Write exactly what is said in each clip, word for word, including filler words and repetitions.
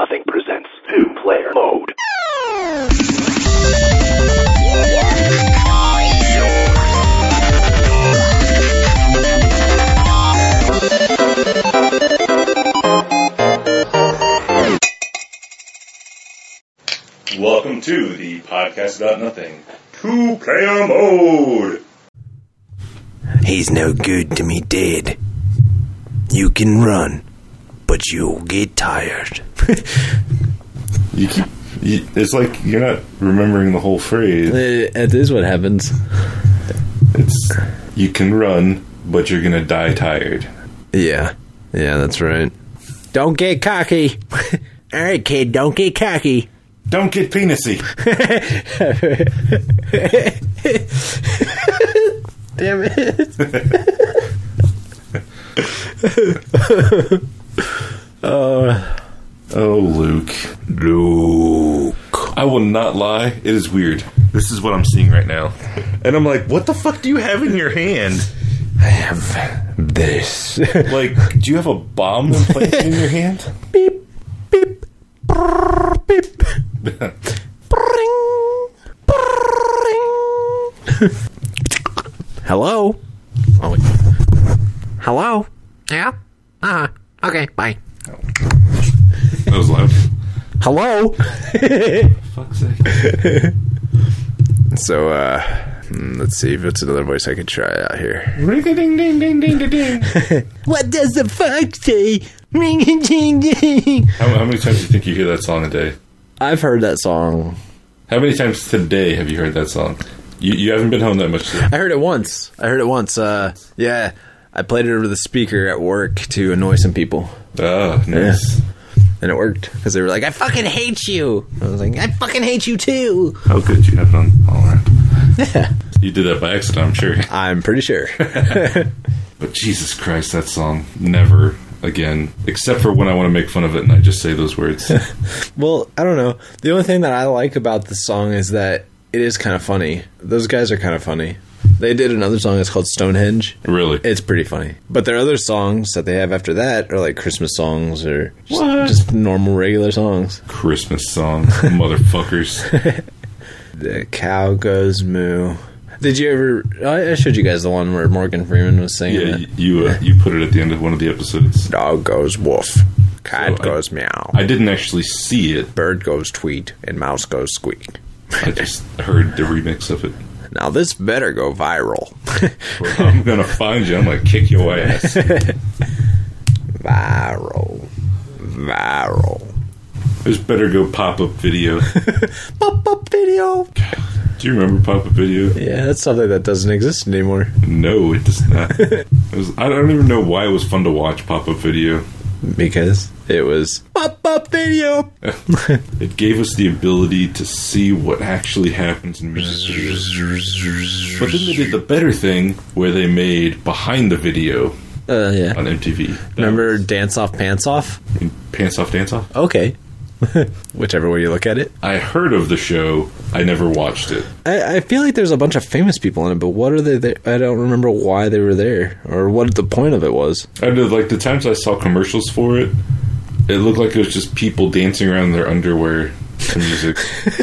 Nothing presents Two-Player Mode. Welcome to the podcast about nothing. Two-Player Mode. He's no good to me dead. You can run, but you'll get tired. You keep. You, it's like you're not remembering the whole phrase. It is what happens. It's you can run, but you're gonna die tired. Yeah, yeah, that's right. Don't get cocky. All right, kid, don't get cocky. Don't get penisy. Damn it. uh, oh, Luke. Luke. I will not lie. It is weird. This is what I'm seeing right now. And I'm like, what the fuck do you have in your hand? I have this. Like, do you have a bomb placed in your hand? Beep, beep, brrr, beep. Bring, bring. Hello? Oh, wait. Hello? Yeah? Uh-huh. Okay, bye. That was loud. Hello? Fuck's sake. So, uh, let's see if it's another voice I could try out here. Ring-a-ding-ding-ding-ding-ding. What does the fox say? Ring-a-ding-ding. How, how many times do you think you hear that song a day? I've heard that song. How many times today have you heard that song? You you haven't been home that much today. I heard it once. I heard it once. Uh, yeah, I played it over the speaker at work to annoy some people. Oh, nice. Yeah. And it worked, because they were like, I fucking hate you. I was like, I fucking hate you too. How good you have it on all around. Yeah. You did that by accident, I'm sure. I'm pretty sure. But Jesus Christ, that song, never again. Except for when I want to make fun of it and I just say those words. Well, I don't know. The only thing that I like about the song is that it is kind of funny. Those guys are kind of funny. They did another song that's called Stonehenge. Really? It's pretty funny. But their other songs that they have after that are like Christmas songs or just, What? just normal, regular songs. Christmas song, motherfuckers. The cow goes moo. Did you ever... I showed you guys the one where Morgan Freeman was singing Yeah, that. you uh, you put it at the end of one of the episodes. Dog goes woof. Cat So I- goes meow. I didn't actually see it. Bird goes tweet. And mouse goes squeak. I just heard the remix of it. Now this better go viral. I'm gonna find you. I'm gonna kick your ass. Viral. Viral. This better go pop-up video. Pop-up video. Do you remember pop-up video? Yeah, that's something that doesn't exist anymore. No, it does not. It was, I don't even know why it was fun to watch pop-up video. Because it was pop-up video. It gave us the ability to see what actually happens in music videos. But then they did the better thing where they made behind the video Uh, yeah. on M T V. That Remember was- Dance Off, Pants Off? Pants Off, Dance Off? Okay. Whichever way you look at it. I heard of the show. I never watched it. I, I feel like there's a bunch of famous people in it, but what are they there? I don't remember why they were there or what the point of it was. I know, like, the times I saw commercials for it, it looked like it was just people dancing around in their underwear to music.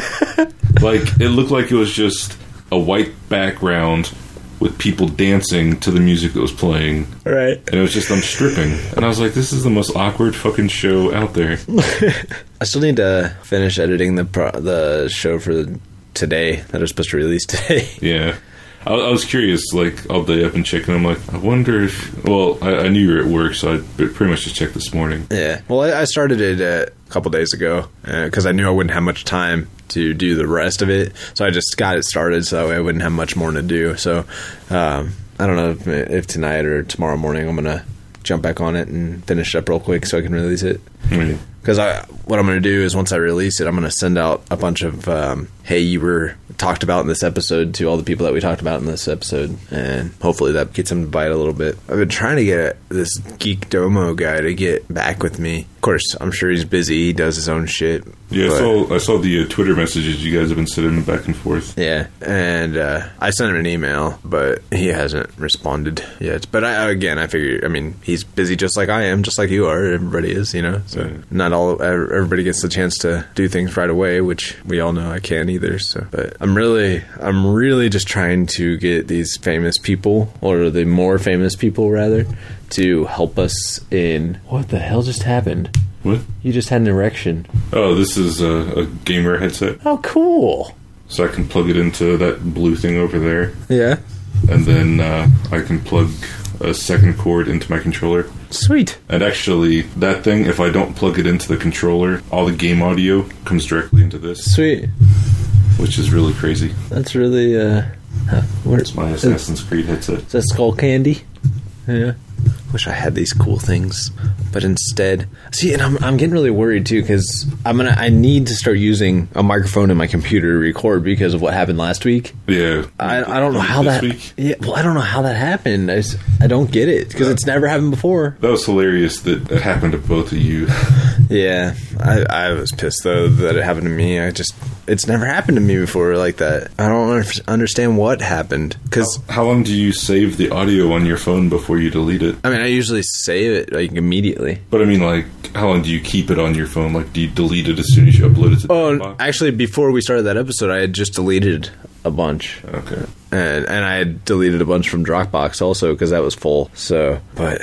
Like, it looked like it was just a white background with people dancing to the music that was playing. Right. And it was just them stripping. And I was like, this is the most awkward fucking show out there. I still need to finish editing the pro- the show for the, today that are supposed to release today. Yeah. I, I was curious, like, all day I've been checking. I'm like, I wonder if... Well, I, I knew you were at work, so I pretty much just checked this morning. Yeah. Well, I, I started it uh, a couple days ago because uh, I knew I wouldn't have much time to do the rest of it. So I just got it started so that way I wouldn't have much more to do. So um, I don't know if, if tonight or tomorrow morning I'm going to jump back on it and finish it up real quick so I can release it. Right. Because I, what I'm going to do is once I release it, I'm going to send out a bunch of, um, hey, you were talked about in this episode to all the people that we talked about in this episode. And hopefully that gets them to bite a little bit. I've been trying to get this Geek Domo guy to get back with me. Of course, I'm sure he's busy. He does his own shit. Yeah, I but- saw, I saw the uh, Twitter messages you guys have been sending back and forth. Yeah, and uh, I sent him an email, but he hasn't responded yet. But I, again, I figure, I mean, he's busy just like I am, just like you are. Everybody is, you know. So Right. not all everybody gets the chance to do things right away, which we all know I can't either. So, but I'm really, I'm really just trying to get these famous people, or the more famous people rather, to help us in. What the hell just happened? What? You just had an erection. Oh, this is a, a gamer headset. Oh, cool. So I can plug it into that blue thing over there. Yeah. And then uh, I can plug a second cord into my controller. Sweet. And actually, that thing, if I don't plug it into the controller, all the game audio comes directly into this. Sweet. Which is really crazy. That's really, uh... Huh, it's my Assassin's Creed headset. Is that Skull Candy? Yeah. Wish I had these cool things, but instead, see, and I'm I'm getting really worried too, because I'm gonna I need to start using a microphone in my computer to record because of what happened last week. Yeah, I I don't know how this that. Week? Yeah, well, I don't know how that happened. I, just, I don't get it because it's never happened before. That was hilarious that it happened to both of you. Yeah, I I was pissed though that it happened to me. I just it's never happened to me before like that. I don't understand what happened because how, how long do you save the audio on your phone before you delete it? I mean, I usually save it like immediately. But I mean, like, how long do you keep it on your phone? Like, do you delete it as soon as you upload it to the Oh, box? actually, before we started that episode, I had just deleted a bunch. Okay. And and I had deleted a bunch from Dropbox also because that was full. So, but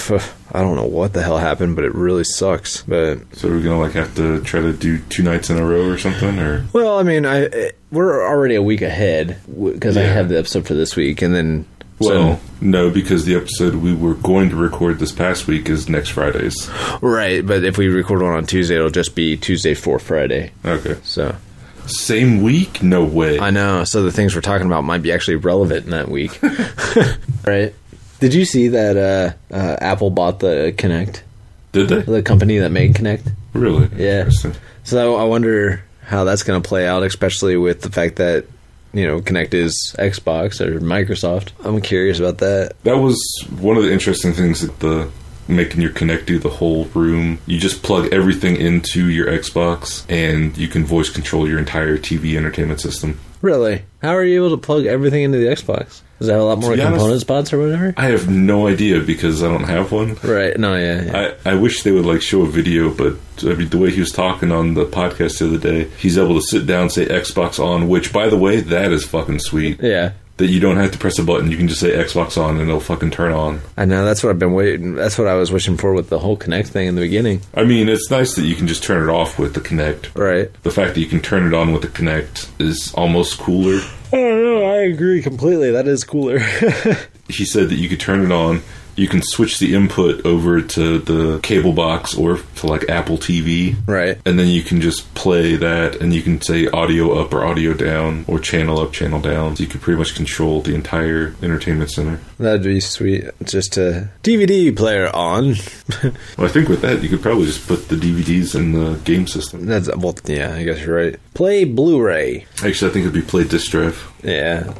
I don't know what the hell happened, but it really sucks. But so we're gonna like have to try to do two nights in a row or something, or well, I mean, I we're already a week ahead because yeah. I have the episode for this week, and then. Well, so, no, because the episode we were going to record this past week is next Fridays. Right, but if we record one on Tuesday, it'll just be Tuesday for Friday. Okay. So. Same week? No way. I know. So the things we're talking about might be actually relevant in that week. Right. Did you see that uh, uh, Apple bought the Kinect? Did they? The company that made Kinect? Really? Yeah. So I wonder how that's going to play out, especially with the fact that, you know, Kinect is Xbox or Microsoft. I'm curious about that. That was one of the interesting things that the making your Kinect do the whole room. You just plug everything into your Xbox and you can voice control your entire T V entertainment system. Really? How are you able to plug everything into the Xbox? Does that have a lot more component honest, spots or whatever? I have no idea because I don't have one. Right. No, yeah. yeah. I, I wish they would like show a video, but I mean, the way he was talking on the podcast the other day, he's able to sit down, say Xbox on, which, by the way, that is fucking sweet. Yeah. That you don't have to press a button. You can just say Xbox on and it'll fucking turn on. I know. That's what I've been waiting. That's what I was wishing for with the whole Kinect thing in the beginning. I mean, it's nice that you can just turn it off with the Kinect. Right. The fact that you can turn it on with the Kinect is almost cooler. I don't know. I agree completely. That is cooler. He said that you could turn it on. You can switch the input over to the cable box or to like Apple T V. Right. And then you can just play that and you can say audio up or audio down or channel up, channel down. So you can pretty much control the entire entertainment center. That'd be sweet. Just a D V D player on. Well, I think with that, you could probably just put the D V Ds in the game system. That's well, yeah, I guess you're right. Play Blu-ray. Actually, I think it'd be play disc drive. Yeah.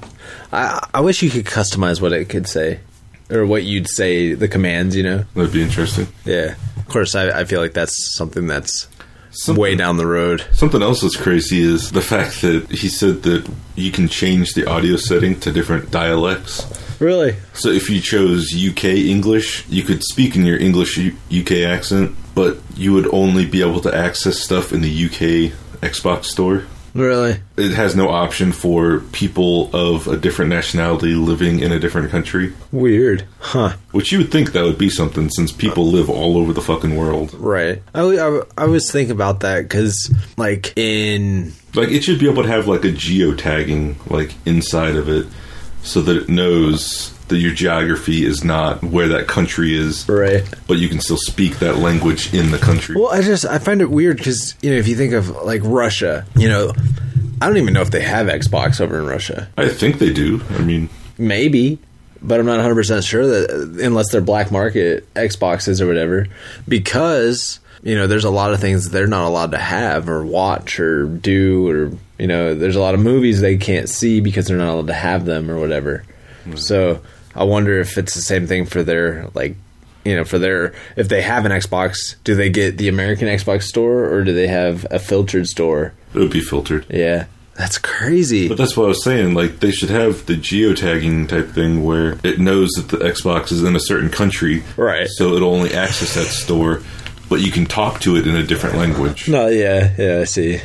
I, I wish you could customize what it could say. Or what you'd say, the commands, you know? That'd be interesting. Yeah. Of course, I, I feel like that's something that's something, way down the road. Something else that's crazy is the fact that he said that you can change the audio setting to different dialects. Really? So if you chose U K English, you could speak in your English U K accent, but you would only be able to access stuff in the U K Xbox store. Really? It has no option for people of a different nationality living in a different country. Weird. Huh. Which you would think that would be something since people live all over the fucking world. Right. I, I, I was thinking about that because, like, in... Like, it should be able to have, like, a geotagging, like, inside of it so that it knows that your geography is not where that country is. Right. But you can still speak that language in the country. Well, I just, I find it weird because, you know, if you think of, like, Russia, you know, I don't even know if they have Xbox over in Russia. I think they do. I mean... Maybe. But I'm not one hundred percent sure that, unless they're black market Xboxes or whatever, because, you know, there's a lot of things they're not allowed to have or watch or do, or, you know, there's a lot of movies they can't see because they're not allowed to have them or whatever. Mm-hmm. So... I wonder if it's the same thing for their, like, you know, for their, if they have an Xbox, do they get the American Xbox store or do they have a filtered store? It would be filtered. Yeah. That's crazy. But that's what I was saying. Like, they should have the geotagging type thing where it knows that the Xbox is in a certain country. Right. So it'll only access that store. but you can talk to it in a different language. No, yeah, yeah, I see.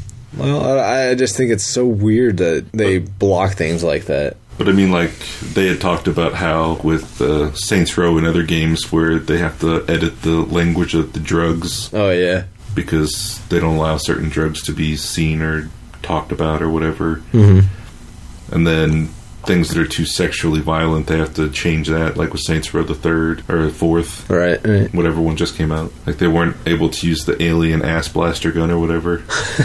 Well, I, I just think it's so weird that they block things like that. But I mean, like, they had talked about how with uh, Saints Row and other games where they have to edit the language of the drugs. Oh, yeah. Because they don't allow certain drugs to be seen or talked about or whatever. Mm-hmm. And then things that are too sexually violent, they have to change that, like with Saints Row the third or the fourth. Right, right. Whatever one just came out. Like, they weren't able to use the alien ass blaster gun or whatever.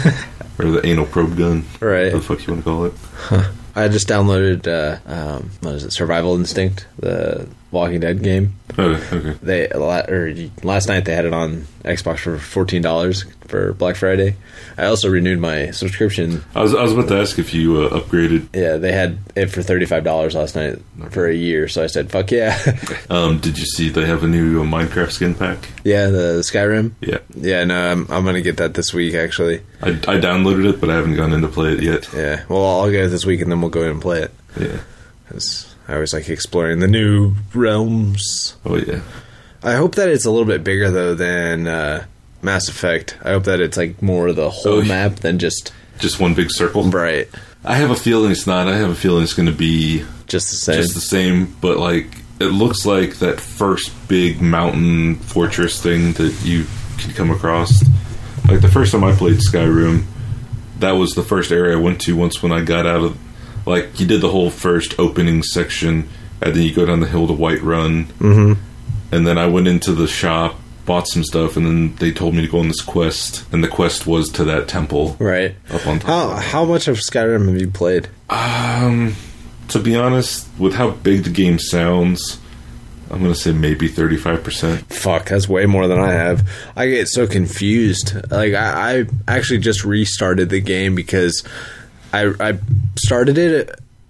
Or the anal probe gun. Right. What the fuck you want to call it? Huh. I just downloaded, uh, um, what is it, Survival Instinct, the Walking Dead game. Oh, okay. They or last night they had it on Xbox for fourteen dollars for Black Friday. I also renewed my subscription. I was I was about to ask if you uh, upgraded. Yeah, they had it for thirty-five dollars last night okay. for a year, so I said, fuck yeah. um, did you see they have a new uh, Minecraft skin pack? Yeah, the Skyrim? Yeah. Yeah, no, I'm, I'm going to get that this week, actually. I, I downloaded it, but I haven't gone in to play it yet. Yeah, well, I'll get it this week, and then we'll go in and play it. Yeah. Because I always like exploring the new realms. Oh, yeah. I hope that it's a little bit bigger, though, than uh, Mass Effect. I hope that it's like more the whole oh, map than just... Just one big circle? Right. I have a feeling it's not. I have a feeling it's going to be... Just the same. Just the same, but like... It looks like that first big mountain fortress thing that you can come across. Like, the first time I played Skyrim, that was the first area I went to once when I got out of... Like, you did the whole first opening section, and then you go down the hill to Whiterun. Mm-hmm. And then I went into the shop, bought some stuff, and then they told me to go on this quest. And the quest was to that temple. Right. Up on top. How, how much of Skyrim have you played? Um... To be honest, with how big the game sounds, I'm going to say maybe thirty-five percent. Fuck, that's way more than I have. I get so confused. Like, I, I actually just restarted the game because I, I started it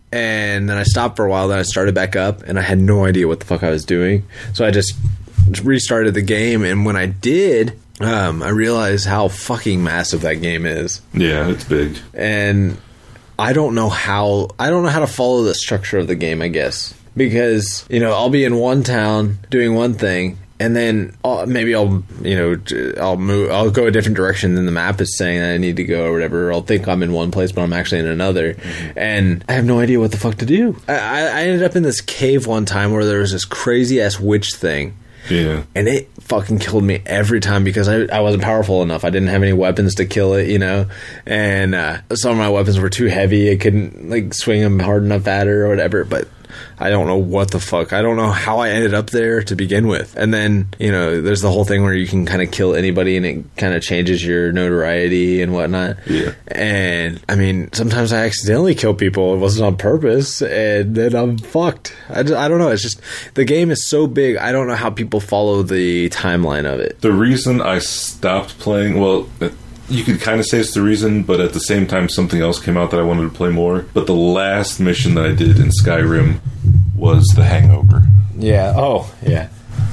and then I stopped for a while, then I started back up and I had no idea what the fuck I was doing. So I just restarted the game, and when I did, um, I realized how fucking massive that game is. Yeah, it's big. And... I don't know how I don't know how to follow the structure of the game, I guess. Because, you know, I'll be in one town doing one thing, and then I'll, maybe I'll, you know, I'll move I'll go a different direction than the map is saying that I need to go or whatever. Or I'll think I'm in one place, but I'm actually in another. Mm-hmm. And I have no idea what the fuck to do. I, I ended up in this cave one time where there was this crazy ass witch thing. Yeah. And it fucking killed me every time because I, I wasn't powerful enough. I didn't have any weapons to kill it, you know? And uh, some of my weapons were too heavy. I couldn't, like, swing them hard enough at her or whatever. But I don't know what the fuck. I don't know how I ended up there to begin with. And then, you know, there's the whole thing where you can kind of kill anybody and it kind of changes your notoriety and whatnot. Yeah. And, I mean, sometimes I accidentally kill people. It wasn't on purpose. And then I'm fucked. I, just, I don't know. It's just, the game is so big, I don't know how people follow the timeline of it. The reason I stopped playing, well... You could kind of say it's the reason, but at the same time, something else came out that I wanted to play more. But the last mission that I did in Skyrim was The Hangover. Yeah. Oh, yeah.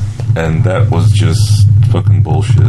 And that was just fucking bullshit.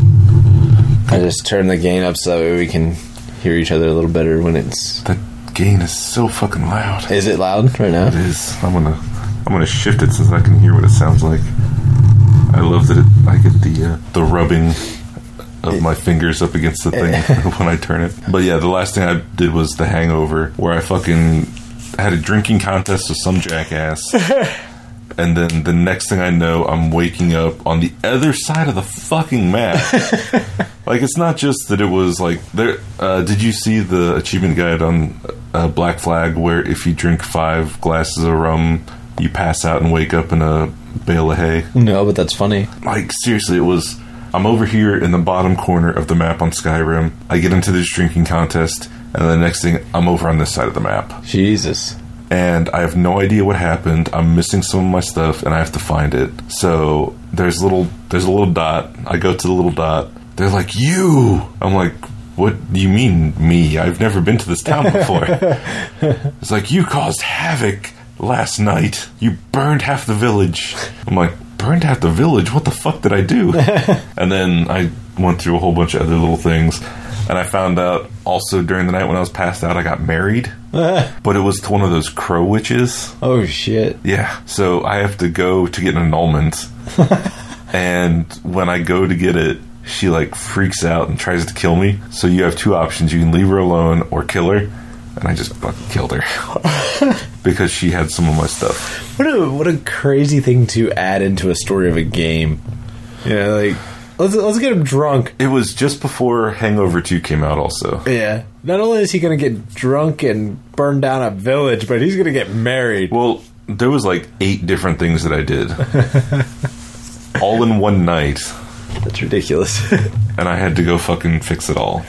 I just turned the gain up so that way we can hear each other a little better when it's... That gain is so fucking loud. Is it loud right now? It is. I'm gonna, I'm gonna shift it so that I can hear what it sounds like. I love that it, I get the uh, the rubbing of my fingers up against the thing when I turn it. But yeah, the last thing I did was The Hangover, where I fucking had a drinking contest with some jackass. And then the next thing I know, I'm waking up on the other side of the fucking map. Like, it's not just that it was like... there. Uh, did you see the achievement guide on uh, Black Flag, where if you drink five glasses of rum, you pass out and wake up in a bale of hay? No, but that's funny. Like, seriously, it was... I'm over here in the bottom corner of the map on Skyrim. I get into this drinking contest, and the next thing, I'm over on this side of the map. Jesus. And I have no idea what happened. I'm missing some of my stuff, and I have to find it. So there's little, there's a little dot. I go to the little dot. They're like, you! I'm like, what do you mean, me? I've never been to this town before. It's like, you caused havoc last night. You burned half the village. I'm like, burned half the village? What the fuck did I do? And then I went through a whole bunch of other little things, and I found out also during the night when I was passed out, I got married. But it was to one of those crow witches. Oh shit. Yeah, so I have to go to get an annulment. And when I go to get it, she like freaks out and tries to kill me. So you have two options. You can leave her alone or kill her. And I just fucking killed her. Because she had some of my stuff. What a what a crazy thing to add into a story of a game. Yeah, like let's let's get him drunk. It was just before Hangover two came out also. Yeah. Not only is he going to get drunk and burn down a village, but he's going to get married. Well, there was like eight different things that I did. All in one night. That's ridiculous. And I had to go fucking fix it all.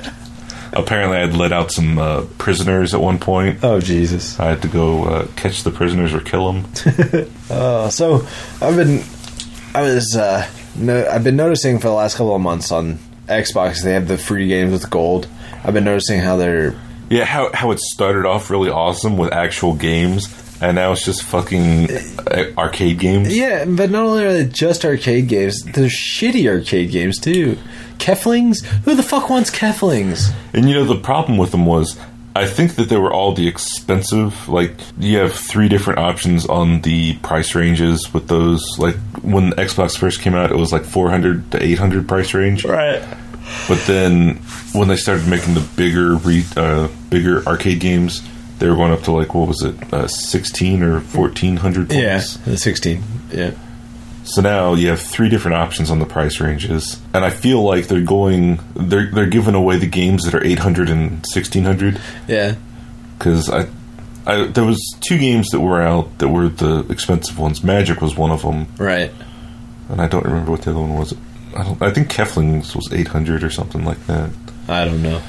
Apparently I had let out some uh, prisoners at one point. Oh, Jesus. I had to go uh, catch the prisoners or kill them. uh, so, I've been... I was... Uh, no, I've been noticing for the last couple of months on Xbox, they have the free games with gold. I've been noticing how they're... Yeah, how, how it started off really awesome with actual games, and now it's just fucking uh, arcade games. Yeah, but not only are they just arcade games, they're shitty arcade games, too. Keflings? Who the fuck wants Keflings? And you know, the problem with them was, I think that they were all the expensive, like, you have three different options on the price ranges with those. Like, when Xbox first came out, it was like four hundred to eight hundred price range. Right. But then, when they started making the bigger, re- uh, bigger arcade games, they were going up to like, what was it, uh, sixteen or fourteen hundred points? Yeah, sixteen, yeah. So now you have three different options on the price ranges, and I feel like they're going, they're they're giving away the games that are eight hundred and sixteen hundred. Yeah, because I, I there was two games that were out that were the expensive ones. Magic was one of them, right? And I don't remember what the other one was. I don't. I think Keflings was eight hundred or something like that. I don't know,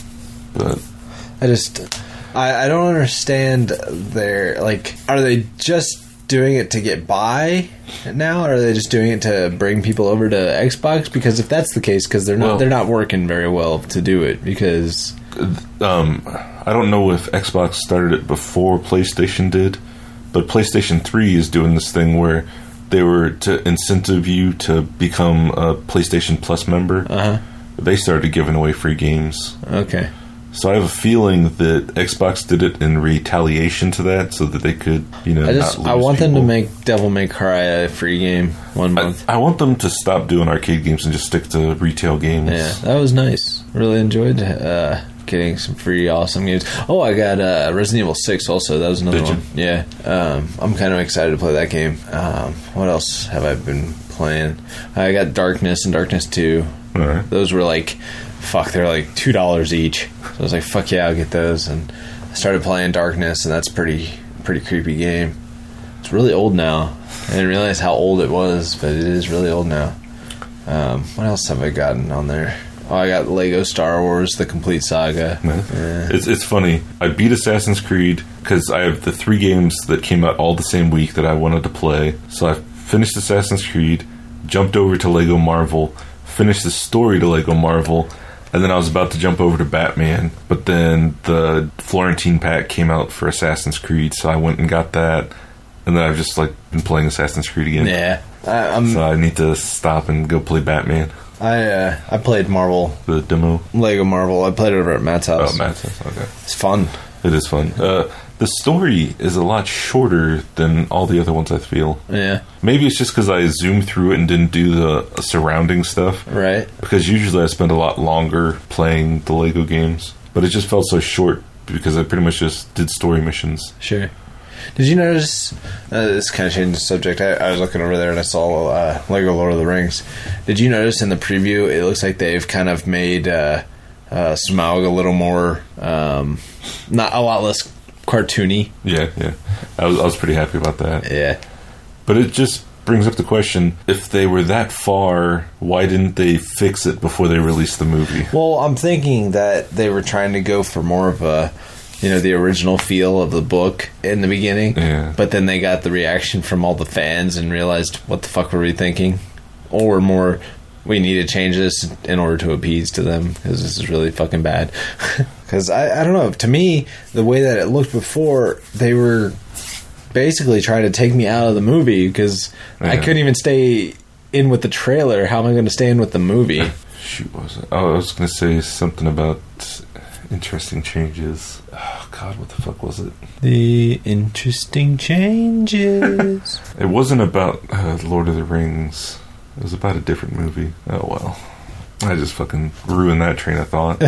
but I just I I don't understand their, like, are they just doing it to get by now, or are they just doing it to bring people over to Xbox? Because if that's the case, because they're not well, they're not working very well to do it. Because um, I don't know if Xbox started it before PlayStation did, but PlayStation three is doing this thing where they were to incentive you to become a PlayStation Plus member. Uh-huh. They started giving away free games. Okay. So I have a feeling that Xbox did it in retaliation to that, so that they could, you know, I just not lose I want people. them to make Devil May Cry a free game one month. I, I want them to stop doing arcade games and just stick to retail games. Yeah, that was nice. Really enjoyed uh, getting some free awesome games. Oh, I got uh, Resident Evil six also. That was another Did you? one. Yeah, um, I'm kind of excited to play that game. Um, what else have I been playing? I got Darkness and Darkness two. All right. Those were like, fuck, they're like two dollars each. So I was like, fuck yeah, I'll get those. And I started playing Darkness, and that's pretty pretty creepy game. It's really old now. I didn't realize how old it was, but it is really old now. Um, what else have I gotten on there? Oh, I got Lego Star Wars, the complete saga. Yeah. It's it's funny. I beat Assassin's Creed because I have the three games that came out all the same week that I wanted to play. So I finished Assassin's Creed, jumped over to Lego Marvel, finished the story to Lego Marvel, and then I was about to jump over to Batman, but then the Florentine pack came out for Assassin's Creed, so I went and got that, and then I've just like been playing Assassin's Creed again. Yeah, I, I'm, so I need to stop and go play Batman. I uh, I played Marvel, the demo, Lego Marvel. I played it over at Matt's house. Oh, Matt's house. Okay, it's fun. It is fun. Uh, the story is a lot shorter than all the other ones, I feel. Yeah. Maybe it's just because I zoomed through it and didn't do the surrounding stuff. Right. Because usually I spend a lot longer playing the Lego games. But it just felt so short because I pretty much just did story missions. Sure. Did you notice, uh, this kind of changed the subject, I, I was looking over there and I saw uh, Lego Lord of the Rings. Did you notice in the preview, it looks like they've kind of made uh, uh, Smaug a little more, um, not a lot less cartoony? Yeah, yeah. I was, I was pretty happy about that. Yeah. But it just brings up the question, if they were that far, why didn't they fix it before they released the movie? Well, I'm thinking that they were trying to go for more of a, you know, the original feel of the book in the beginning. Yeah. But then they got the reaction from all the fans and realized, what the fuck were we thinking? Or more, we need to change this in order to appease to them, because this is really fucking bad. Because, I, I don't know, to me, the way that it looked before, they were basically trying to take me out of the movie, because yeah. I couldn't even stay in with the trailer. How am I going to stay in with the movie? Shoot, what was it? Oh, I was going to say something about interesting changes. Oh, God, what the fuck was it? The interesting changes. It wasn't about uh, Lord of the Rings. It was about a different movie. Oh, well. I just fucking ruined that train of thought.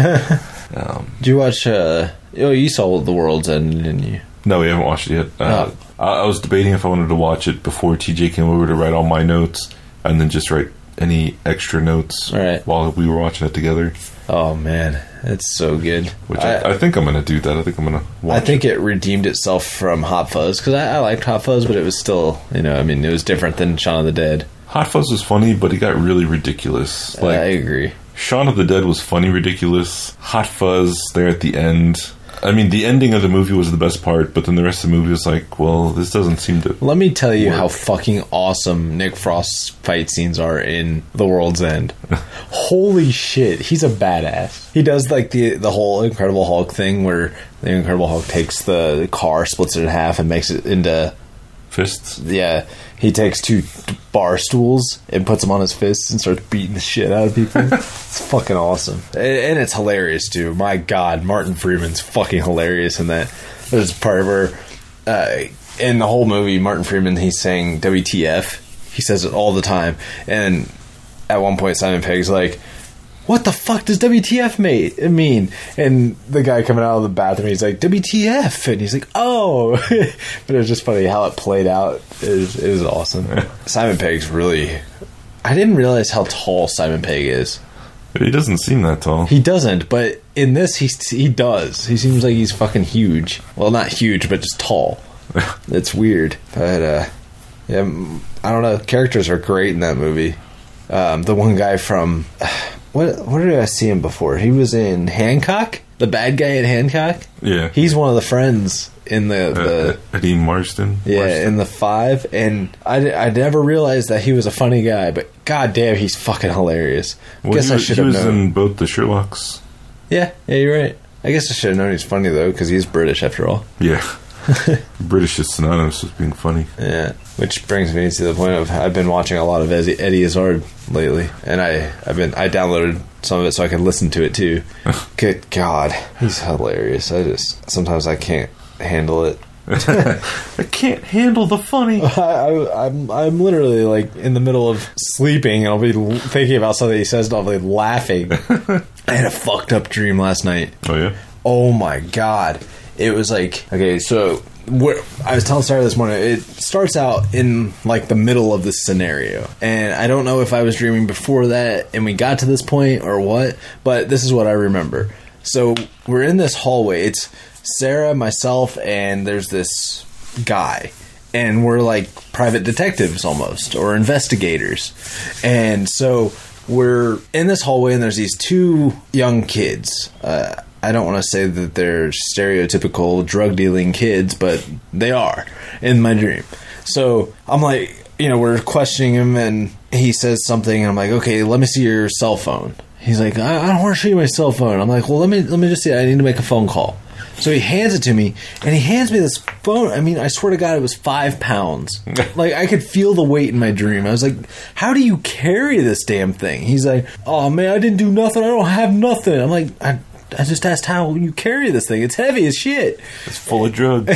um, Did you watch, uh, oh, you saw The World's End, didn't you? No, we haven't watched it yet. Uh, Oh. I, I was debating if I wanted to watch it before T J came over to write all my notes, and then just write any extra notes Right. while we were watching it together. Oh, man. It's so good. Which I, I, I think I'm going to do that. I think I'm going to watch I think it. it redeemed itself from Hot Fuzz, because I, I liked Hot Fuzz, but it was still, you know, I mean, it was different than Shaun of the Dead. Hot Fuzz was funny, but it got really ridiculous. Like, I agree. Shaun of the Dead was funny, ridiculous. Hot Fuzz there at the end. I mean, the ending of the movie was the best part, but then the rest of the movie was like, well, this doesn't seem to... Let me tell you work. how fucking awesome Nick Frost's fight scenes are in The World's End. Holy shit, he's a badass. He does like the the whole Incredible Hulk thing where the Incredible Hulk takes the car, splits it in half, and makes it into... Fists? Yeah, he takes two bar stools and puts them on his fists and starts beating the shit out of people. It's fucking awesome. And, and it's hilarious, too. My God, Martin Freeman's fucking hilarious in that. There's a part where, uh, in the whole movie, Martin Freeman, he's saying W T F. He says it all the time. And at one point, Simon Pegg's like, what the fuck does W T F mean? And the guy coming out of the bathroom, he's like, W T F. And he's like, oh. But it was just funny how it played out. It was, it was awesome. Simon Pegg's really... I didn't realize how tall Simon Pegg is. He doesn't seem that tall. He doesn't, but in this, he, he does. He seems like he's fucking huge. Well, not huge, but just tall. It's weird. But, uh... yeah, I don't know. Characters are great in that movie. Um, the one guy from... What what did I see him before? He was in Hancock, the bad guy in Hancock. Yeah. He's one of the friends in the, the uh, Eddie Marsden. yeah Marsden. in the Five, and I, I never realized that he was a funny guy, but goddamn, he's fucking hilarious. I Well, guess he, I was- should he have was known. in both the Sherlocks. Yeah, yeah, you're right. I guess I should have known he's funny though, because he's British after all. Yeah. British is synonymous with being funny. Yeah, which brings me to the point of I've been watching a lot of Eddie, Eddie Izzard lately, and I I've been I downloaded some of it so I can listen to it too. Good God, he's hilarious. I just sometimes I can't handle it. I can't handle the funny. I, I, I'm I'm literally like in the middle of sleeping, and I'll be l- thinking about something he says, and I'll be laughing. I had a fucked up dream last night. Oh, yeah? Oh my God. It was like, okay, so where, I was telling Sarah this morning, it starts out in like the middle of this scenario. And I don't know if I was dreaming before that and we got to this point or what, but this is what I remember. So we're in this hallway. It's Sarah, myself, and there's this guy. And we're like private detectives almost, or investigators. And so we're in this hallway and there's these two young kids. Uh, I don't want to say that they're stereotypical drug dealing kids, but they are in my dream. So I'm like, you know, we're questioning him and he says something and I'm like, okay, let me see your cell phone. He's like, I, I don't want to show you my cell phone. I'm like, well, let me let me just see it. I need to make a phone call. So he hands it to me, and he hands me this phone. I mean, I swear to God, it was five pounds. Like, I could feel the weight in my dream. I was like, how do you carry this damn thing? He's like, oh, man, I didn't do nothing. I don't have nothing. I'm like, I, I just asked how you carry this thing. It's heavy as shit. It's full of drugs.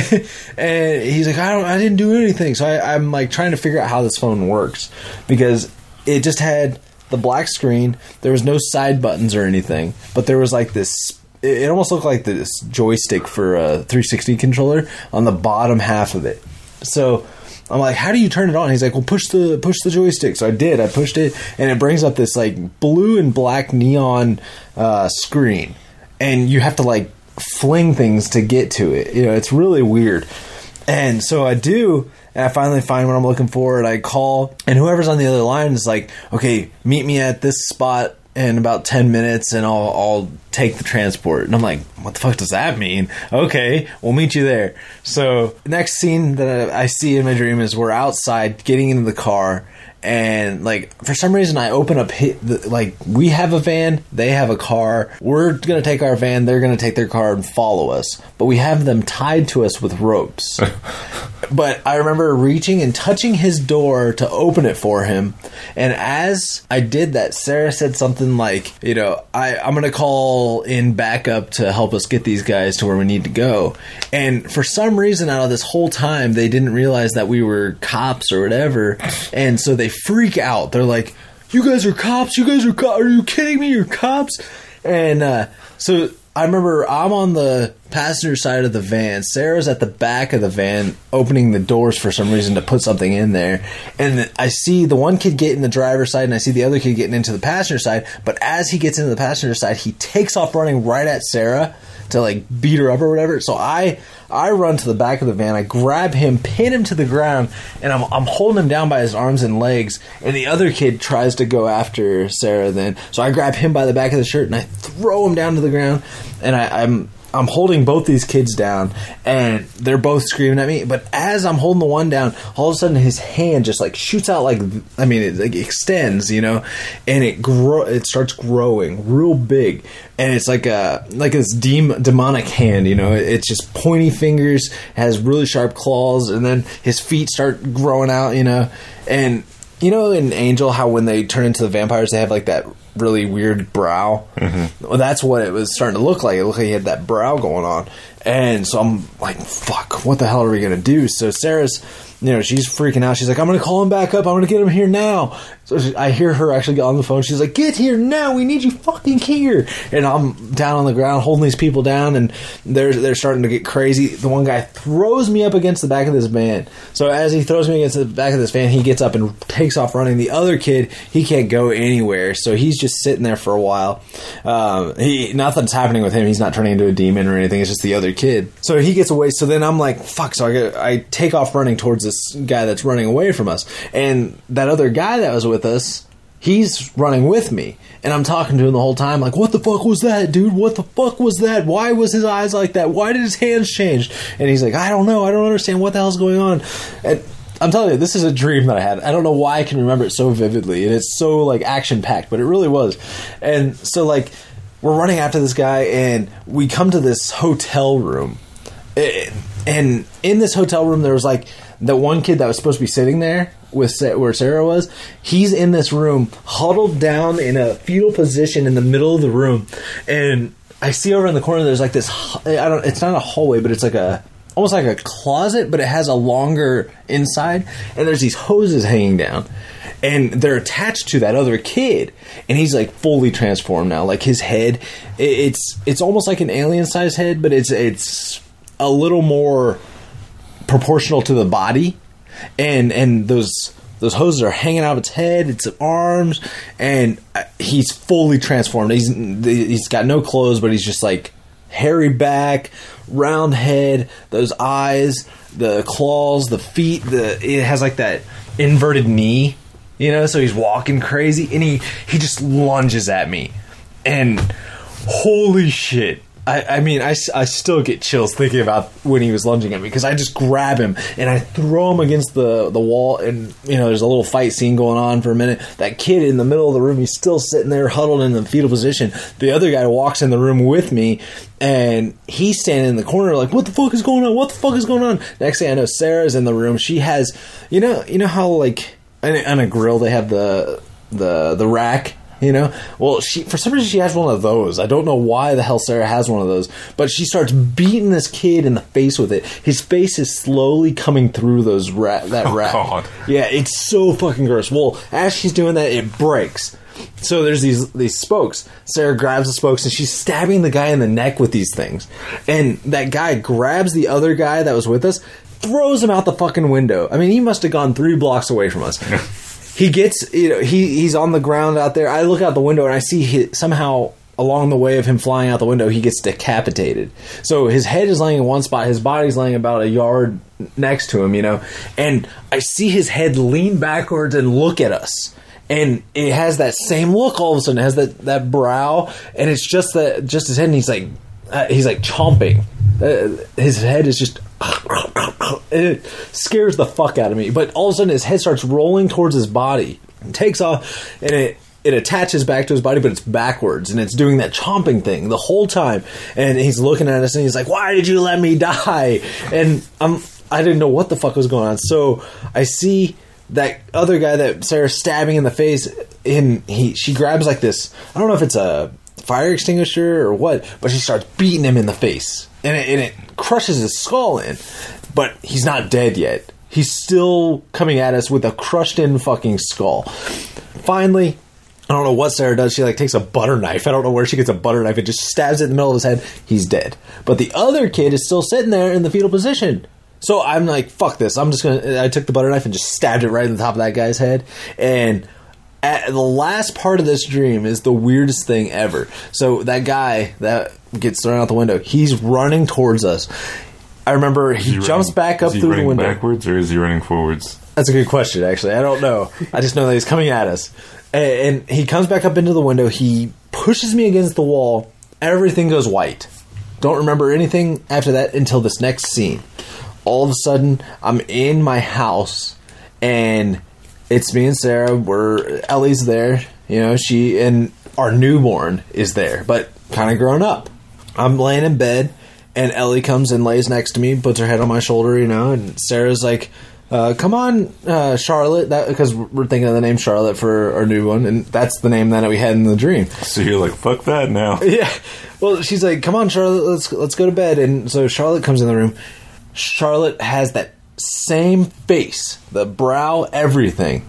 And he's like, I don't, I didn't do anything. So I, I'm like trying to figure out how this phone works, because it just had the black screen. There was no side buttons or anything, but there was like this. It almost looked like this joystick for a three sixty controller on the bottom half of it. So I'm like, how do you turn it on? He's like, well, push the push the joystick. So I did. I pushed it, and it brings up this like blue and black neon uh, screen, and you have to like fling things to get to it. You know, it's really weird. And so I do, and I finally find what I'm looking for, and I call, and whoever's on the other line is like, okay, meet me at this spot in about ten minutes and I'll, I'll take the transport. And I'm like, what the fuck does that mean? Okay, we'll meet you there. So next scene that I, I see in my dream is we're outside getting into the car, and like for some reason I open up hit the, like we have a van, they have a car, we're gonna take our van, they're gonna take their car and follow us, but we have them tied to us with ropes. But I remember reaching and touching his door to open it for him, and as I did that, Sarah said something like, you know, I, I'm gonna call in backup to help us get these guys to where we need to go. And for some reason out of this whole time they didn't realize that we were cops or whatever, and so they freak out. They're like, "You guys are cops! You guys are co- Are you kidding me? You're cops!" And uh, so I remember I'm on the passenger side of the van. Sarah's at the back of the van opening the doors for some reason to put something in there. And I see the one kid get in the driver's side and I see the other kid getting into the passenger side. But as he gets into the passenger side, he takes off running right at Sarah to like beat her up or whatever. So I I run to the back of the van. I grab him, pin him to the ground, and I'm I'm holding him down by his arms and legs. And the other kid tries to go after Sarah then. So I grab him by the back of the shirt and I throw him down to the ground. And I, I'm I'm holding both these kids down, and they're both screaming at me. But as I'm holding the one down, all of a sudden his hand just like shoots out like I mean it like extends, you know, and it grow it starts growing real big, and it's like a like this dem- demonic hand, you know. It's just pointy fingers, has really sharp claws, and then his feet start growing out, you know. And you know in Angel how when they turn into the vampires they have like that really weird brow. Mm-hmm. Well, that's what it was starting to look like. It looked like he had that brow going on. And so I'm like, fuck, what the hell are we going to do? So Sarah's, you know, she's freaking out. She's like, I'm going to call him back up. I'm going to get him here now. So she, I hear her actually get on the phone. She's like, get here now. We need you fucking here. And I'm down on the ground holding these people down, and they're they're starting to get crazy. The one guy throws me up against the back of this van. So as he throws me against the back of this van, he gets up and takes off running. The other kid, he can't go anywhere. So he's just sitting there for a while. Um, he nothing's happening with him. He's not turning into a demon or anything. It's just the other kid. So he gets away. So then I'm like, fuck. So I, get, I take off running towards this guy that's running away from us. And that other guy that was with us, he's running with me. And I'm talking to him the whole time like, what the fuck was that, dude? What the fuck was that? Why was his eyes like that? Why did his hands change? And he's like, I don't know. I don't understand what the hell's going on. And I'm telling you, this is a dream that I had. I don't know why I can remember it so vividly. And it's so like action-packed, but it really was. And so like, we're running after this guy, and we come to this hotel room. And in this hotel room, there was like the one kid that was supposed to be sitting there with where Sarah was. He's in this room, huddled down in a fetal position in the middle of the room. And I see over in the corner, there's like this. I don't. It's not a hallway, but it's like a almost like a closet, but it has a longer inside. And there's these hoses hanging down. And they're attached to that other kid, and he's like fully transformed now. Like his head, it's it's almost like an alien-sized head, but it's it's a little more proportional to the body. And and those those hoses are hanging out of its head, its arms, and he's fully transformed. He's he's got no clothes, but he's just like hairy back, round head, those eyes, the claws, the feet. The it has like that inverted knee. You know, so he's walking crazy, and he, he just lunges at me. And holy shit. I, I mean, I, I still get chills thinking about when he was lunging at me, because I just grab him, and I throw him against the, the wall, and, you know, there's a little fight scene going on for a minute. That kid in the middle of the room, he's still sitting there huddled in the fetal position. The other guy walks in the room with me, and he's standing in the corner like, what the fuck is going on? What the fuck is going on? Next thing I know, Sarah's in the room. She has, you know, you know how, like, on a grill they have the the the rack, you know. Well, she for some reason she has one of those. I don't know why the hell Sarah has one of those, but she starts beating this kid in the face with it. His face is slowly coming through those ra- that oh, rack. God. Yeah, it's so fucking gross. Well, as she's doing that, it breaks. So there's these these spokes. Sarah grabs the spokes, and she's stabbing the guy in the neck with these things. And that guy grabs the other guy that was with us, throws him out the fucking window. I mean, he must have gone three blocks away from us. He gets, you know, he he's on the ground out there. I look out the window, and I see he, somehow along the way of him flying out the window, he gets decapitated. So his head is laying in one spot, his body's laying about a yard next to him, you know. And I see his head lean backwards and look at us. And it has that same look all of a sudden. It has that, that brow, and it's just that just his head, and he's like uh, he's like chomping. Uh, his head is just it scares the fuck out of me. But all of a sudden his head starts rolling towards his body, and takes off, and it it attaches back to his body, but it's backwards, and it's doing that chomping thing the whole time. And he's looking at us, and he's like, why did you let me die? And I'm I didn't know what the fuck was going on. So I see that other guy that Sarah's stabbing in the face, and he she grabs like this, I don't know if it's a fire extinguisher or what, but she starts beating him in the face, and it, and it crushes his skull in. But he's not dead yet. He's still coming at us with a crushed in fucking skull. Finally, I don't know what Sarah does. She like takes a butter knife. I don't know where she gets a butter knife and just stabs it in the middle of his head. He's dead. But the other kid is still sitting there in the fetal position. So I'm like, fuck this. I'm just going to... I took the butter knife and just stabbed it right in the top of that guy's head. And at the last part of this dream is the weirdest thing ever. So that guy that gets thrown out the window, he's running towards us. I remember he, he jumps running, back up through the window. Is he running backwards or is he running forwards? That's a good question, actually. I don't know. I just know that he's coming at us. And, and he comes back up into the window. He pushes me against the wall. Everything goes white. Don't remember anything after that until this next scene. All of a sudden, I'm in my house, and it's me and Sarah. We're Ellie's there, you know. She and our newborn is there, but kind of grown up. I'm laying in bed, and Ellie comes and lays next to me, puts her head on my shoulder, you know. And Sarah's like, uh, "Come on, uh, Charlotte," that because we're thinking of the name Charlotte for our new one, and that's the name that we had in the dream. So you're like, "Fuck that now." Yeah. Well, she's like, "Come on, Charlotte, let's let's go to bed." And so Charlotte comes in the room. Charlotte has that same face, the brow, everything.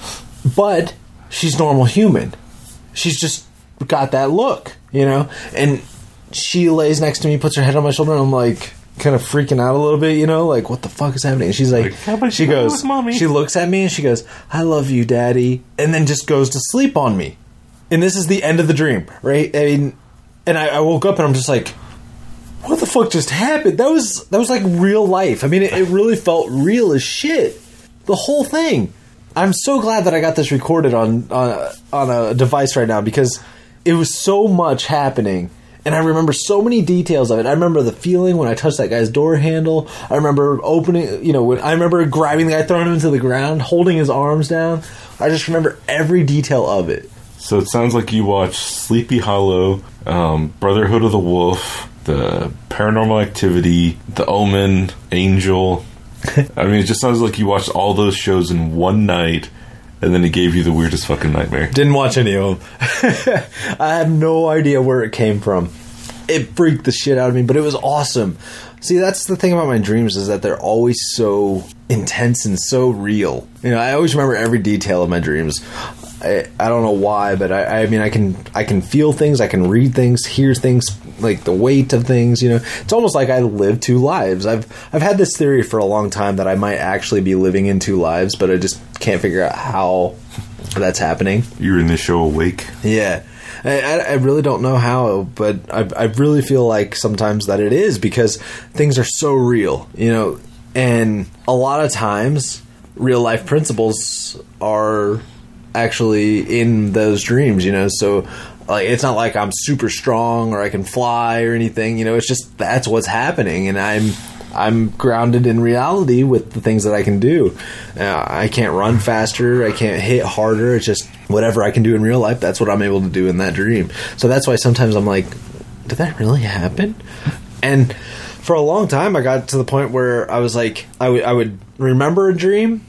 But she's normal human. She's just got that look, you know? And she lays next to me, puts her head on my shoulder, and I'm like, kind of freaking out a little bit, you know? Like, what the fuck is happening? And she's like, like she goes, Mommy? She looks at me and she goes, "I love you, Daddy." And then just goes to sleep on me. And this is the end of the dream, right? I mean, and I, I woke up and I'm just like, what the fuck just happened? That was that was like real life. I mean, it, it really felt real as shit. The whole thing. I'm so glad that I got this recorded on on, on a device right now because it was so much happening. And I remember so many details of it. I remember the feeling when I touched that guy's door handle. I remember opening, you know, when I remember grabbing the guy, throwing him into the ground, holding his arms down. I just remember every detail of it. So it sounds like you watched Sleepy Hollow, um, Brotherhood of the Wolf, the Paranormal Activity, The Omen, Angel. I mean, it just sounds like you watched all those shows in one night, and then it gave you the weirdest fucking nightmare. Didn't watch any of them. I have no idea where it came from. It freaked the shit out of me, but it was awesome. See, that's the thing about my dreams is that they're always so intense and so real. You know, I always remember every detail of my dreams. I, I don't know why, but I, I mean, I can I can feel things, I can read things, hear things, like the weight of things. You know, it's almost like I live two lives. I've I've had this theory for a long time that I might actually be living in two lives, but I just can't figure out how that's happening. You're in the show Awake. Yeah. I, I really don't know how, but I, I really feel like sometimes that it is because things are so real, you know, and a lot of times real life principles are actually in those dreams, you know, so like it's not like I'm super strong or I can fly or anything, you know, it's just that's what's happening, and I'm I'm grounded in reality with the things that I can do. Uh, I can't run faster, I can't hit harder, it's just whatever I can do in real life, that's what I'm able to do in that dream. So that's why sometimes I'm like, did that really happen? And for a long time I got to the point where I was like, I, w- I would remember a dream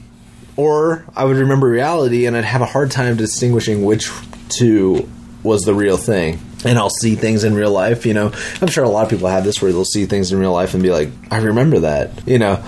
or I would remember reality, and I'd have a hard time distinguishing which two was the real thing. And I'll see things in real life, you know. I'm sure a lot of people have this where they'll see things in real life and be like, I remember that, you know.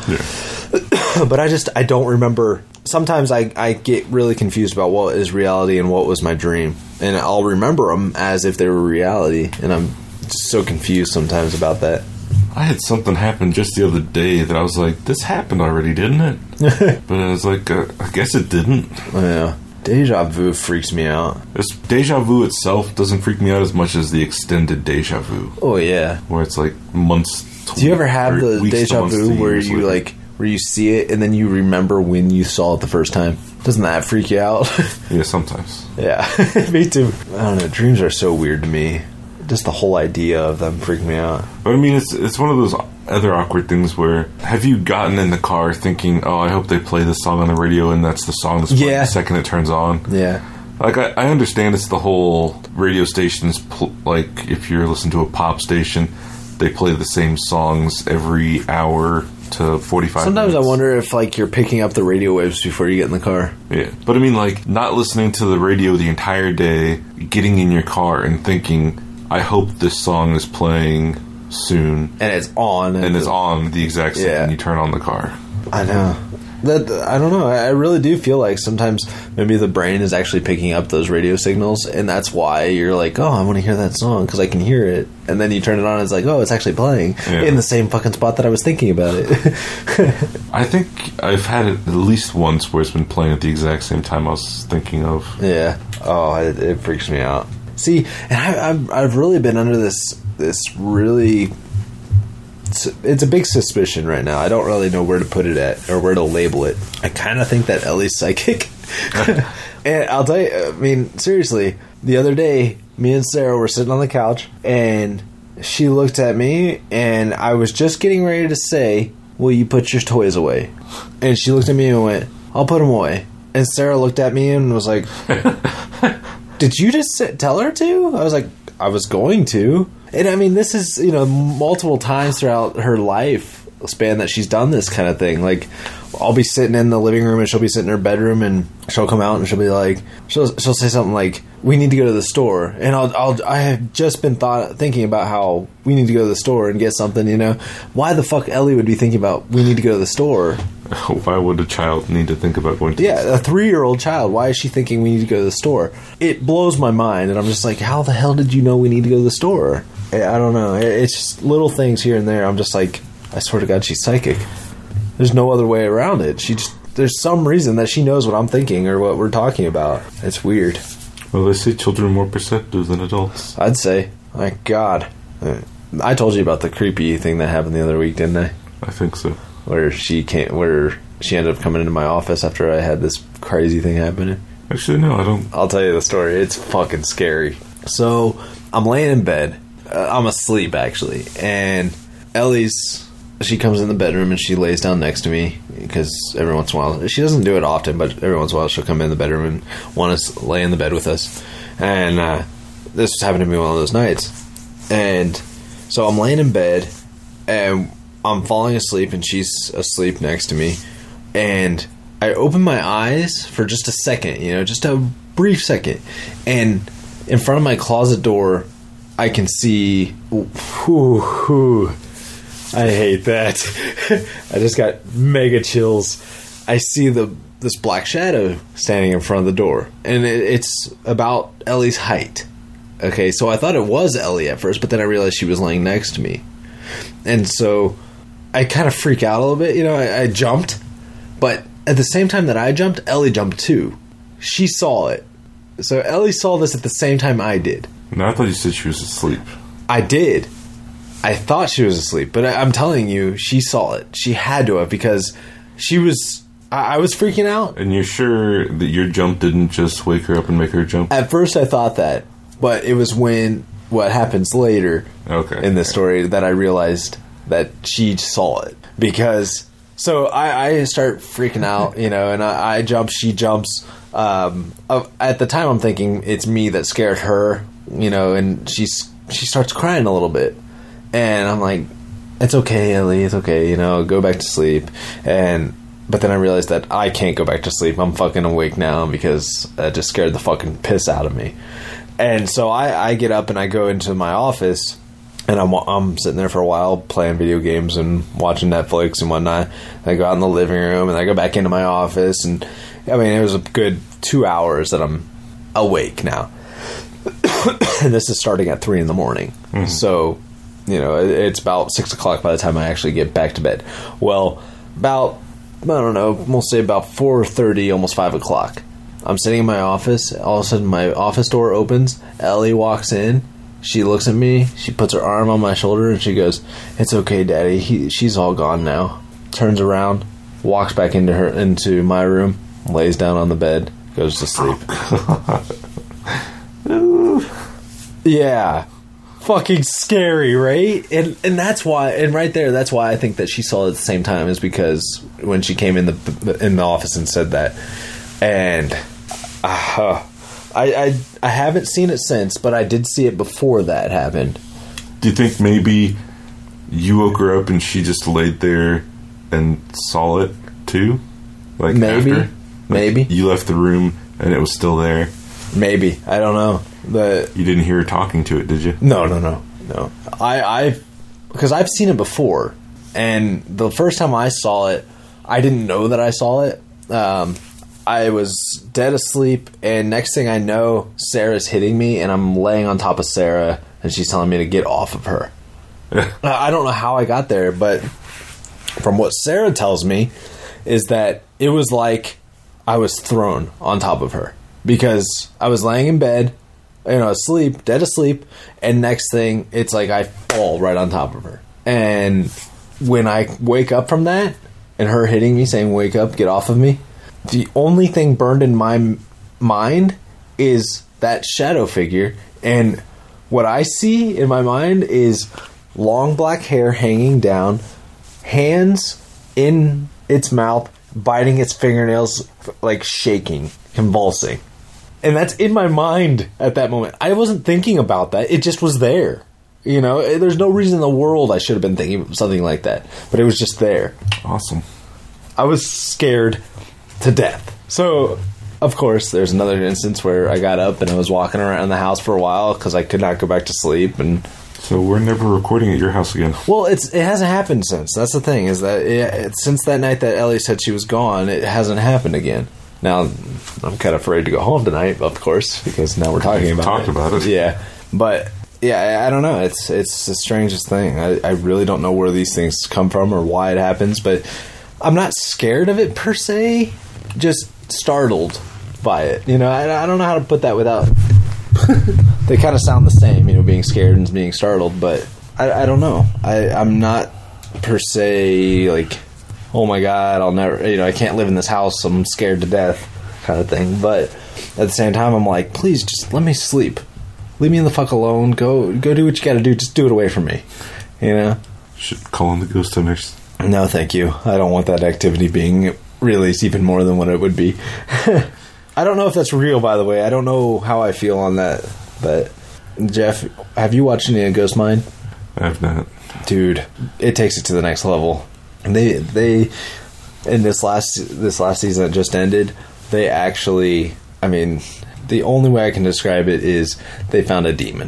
Yeah. But I just, I don't remember. Sometimes I, I get really confused about what is reality and what was my dream. And I'll remember them as if they were reality. And I'm just so confused sometimes about that. I had something happen just the other day that I was like, this happened already, didn't it? But I was like, uh, I guess it didn't. Yeah. Deja vu freaks me out. This deja vu itself doesn't freak me out as much as the extended deja vu. Oh, yeah. Where it's like months to Do you ever have the deja vu where you later. like, where you see it and then you remember when you saw it the first time? Doesn't that freak you out? Yeah, sometimes. Yeah, me too. I don't know, dreams are so weird to me. Just the whole idea of them freak me out. But I mean, it's it's one of those other awkward things where, have you gotten in the car thinking, oh, I hope they play this song on the radio, and that's the song that's playing yeah. the second it turns on? Yeah. Like, I, I understand it's the whole radio stations, pl- like, if you're listening to a pop station, they play the same songs every hour to forty-five Sometimes minutes. I wonder if, like, you're picking up the radio waves before you get in the car. Yeah. But I mean, like, not listening to the radio the entire day, getting in your car and thinking, I hope this song is playing soon. And it's on. And, and it's on the exact second yeah. you turn on the car. I know. That I don't know. I really do feel like sometimes maybe the brain is actually picking up those radio signals, and that's why you're like, oh, I want to hear that song because I can hear it. And then you turn it on, and it's like, oh, it's actually playing Yeah. in the same fucking spot that I was thinking about it. I think I've had it at least once where it's been playing at the exact same time I was thinking of. Yeah. Oh, it, it freaks me out. See, and I, I've I've really been under this this really. It's a big suspicion right now. I don't really know where to put it at or where to label it. I kind of think that Ellie's psychic. And I'll tell you, I mean, seriously, the other day, me and Sarah were sitting on the couch, and she looked at me, and I was just getting ready to say, will you put your toys away? And she looked at me and went, I'll put them away. And Sarah looked at me and was like, did you just sit, tell her to? I was like, I was going to. And I mean, this is, you know, multiple times throughout her life span that she's done this kind of thing. Like, I'll be sitting in the living room and she'll be sitting in her bedroom and she'll come out and she'll be like, she'll she'll say something like, we need to go to the store. And I'll, I'll I have just been thought thinking about how we need to go to the store and get something, you know. Why the fuck Ellie would be thinking about we need to go to the store? Why would a child need to think about going to Yeah, a three-year-old child. Why is she thinking we need to go to the store? It blows my mind, and I'm just like, how the hell did you know we need to go to the store? I I don't know. It's just little things here and there. I'm just like, I swear to God, she's psychic. There's no other way around it. She just there's some reason that she knows what I'm thinking or what we're talking about. It's weird. Well, they say children are more perceptive than adults. I'd say, my God. I told you about the creepy thing that happened the other week, didn't I? I think so. Where she can't, where she ended up coming into my office after I had this crazy thing happening. Actually, no, I don't. I'll tell you the story. It's fucking scary. So, I'm laying in bed. Uh, I'm asleep, actually. And Ellie's, she comes in the bedroom and she lays down next to me. Because every once in a while, she doesn't do it often, but every once in a while she'll come in the bedroom and want to lay in the bed with us. And uh, this was happening to me one of those nights. And so I'm laying in bed and I'm falling asleep and she's asleep next to me. And I open my eyes for just a second, you know, just a brief second. And in front of my closet door, I can see... Whew, whew, I hate that. I just got mega chills. I see the this black shadow standing in front of the door. And it, it's about Ellie's height. Okay, so I thought it was Ellie at first, but then I realized she was laying next to me. And so I kind of freak out a little bit. You know, I, I jumped. But at the same time that I jumped, Ellie jumped too. She saw it. So Ellie saw this at the same time I did. No, I thought you said she was asleep. I did. I thought she was asleep, but I, I'm telling you, she saw it. She had to have, because she was... I, I was freaking out. And you're sure that your jump didn't just wake her up and make her jump? At first I thought that, but it was when what happens later Okay. in the story that I realized that she saw it. Because... So I, I start freaking out, you know, and I, I jump, she jumps. Um, uh, at the time, I'm thinking it's me that scared her, you know, and she's she starts crying a little bit. And I'm like, it's okay, Ellie, it's okay, you know, go back to sleep. And but then I realized that I can't go back to sleep. I'm fucking awake now because that just scared the fucking piss out of me. And so I, I get up and I go into my office. And I'm I'm sitting there for a while playing video games and watching Netflix and whatnot. And I go out in the living room and I go back into my office. And, I mean, it was a good two hours that I'm awake now. And this is starting at three in the morning. Mm-hmm. So, you know, it's about six o'clock by the time I actually get back to bed. Well, about, I don't know, we'll say about four thirty, almost five o'clock. I'm sitting in my office. All of a sudden, my office door opens. Ellie walks in. She looks at me, she puts her arm on my shoulder, and she goes, "It's okay, Daddy. He, she's all gone now." Turns around, walks back into her into my room, lays down on the bed, goes to sleep. Yeah. Fucking scary, right? And and that's why, and right there, that's why I think that she saw it at the same time, is because when she came in the in the office and said that. And... Uh, I, I I haven't seen it since, but I did see it before that happened. Do you think maybe you woke her up and she just laid there and saw it too? Like maybe, after? Like maybe you left the room and it was still there. Maybe, I don't know. But you didn't hear her talking to it, did you? No, no, no, no. I I because I've seen it before, and the first time I saw it I didn't know that I saw it. Um, I was dead asleep, and next thing I know, Sarah's hitting me, and I'm laying on top of Sarah, and she's telling me to get off of her. I don't know how I got there, but from what Sarah tells me, is that it was like I was thrown on top of her. Because I was laying in bed, you know, asleep, dead asleep, and next thing, it's like I fall right on top of her. And when I wake up from that, and her hitting me, saying, wake up, get off of me, the only thing burned in my m- mind is that shadow figure. And what I see in my mind is long black hair hanging down, hands in its mouth, biting its fingernails, like shaking, convulsing. And that's in my mind at that moment. I wasn't thinking about that. It just was there. You know, there's no reason in the world I should have been thinking of something like that. But it was just there. Awesome. I was scared to death. So, of course, there's another instance where I got up and I was walking around the house for a while because I could not go back to sleep. And so we're never recording at your house again. well, it's it hasn't happened since. That's the thing, is that it, it, since that night that Ellie said she was gone, it hasn't happened again. Now, I'm kind of afraid to go home tonight, of course, because now we're talking about talked it. about it. Yeah, but yeah, I, I don't know. It's it's the strangest thing. I, I really don't know where these things come from or why it happens, but I'm not scared of it per se. Just startled by it. You know, I, I don't know how to put that without. They kind of sound the same, you know, being scared and being startled, but I, I don't know. I, I'm not per se like, oh my god, I'll never, you know, I can't live in this house, I'm scared to death kind of thing. But at the same time, I'm like, please just let me sleep. Leave me the fuck alone. Go go do what you gotta do. Just do it away from me. You know? Should call in the ghost hunters. No, thank you. I don't want that activity being released even more than what it would be. I don't know if that's real, by the way. I don't know how I feel on that. But, Jeff, have you watched any of Ghost Mine? I have not. Dude, it takes it to the next level. And they, they, in this last this last season that just ended, they actually, I mean, the only way I can describe it is they found a demon.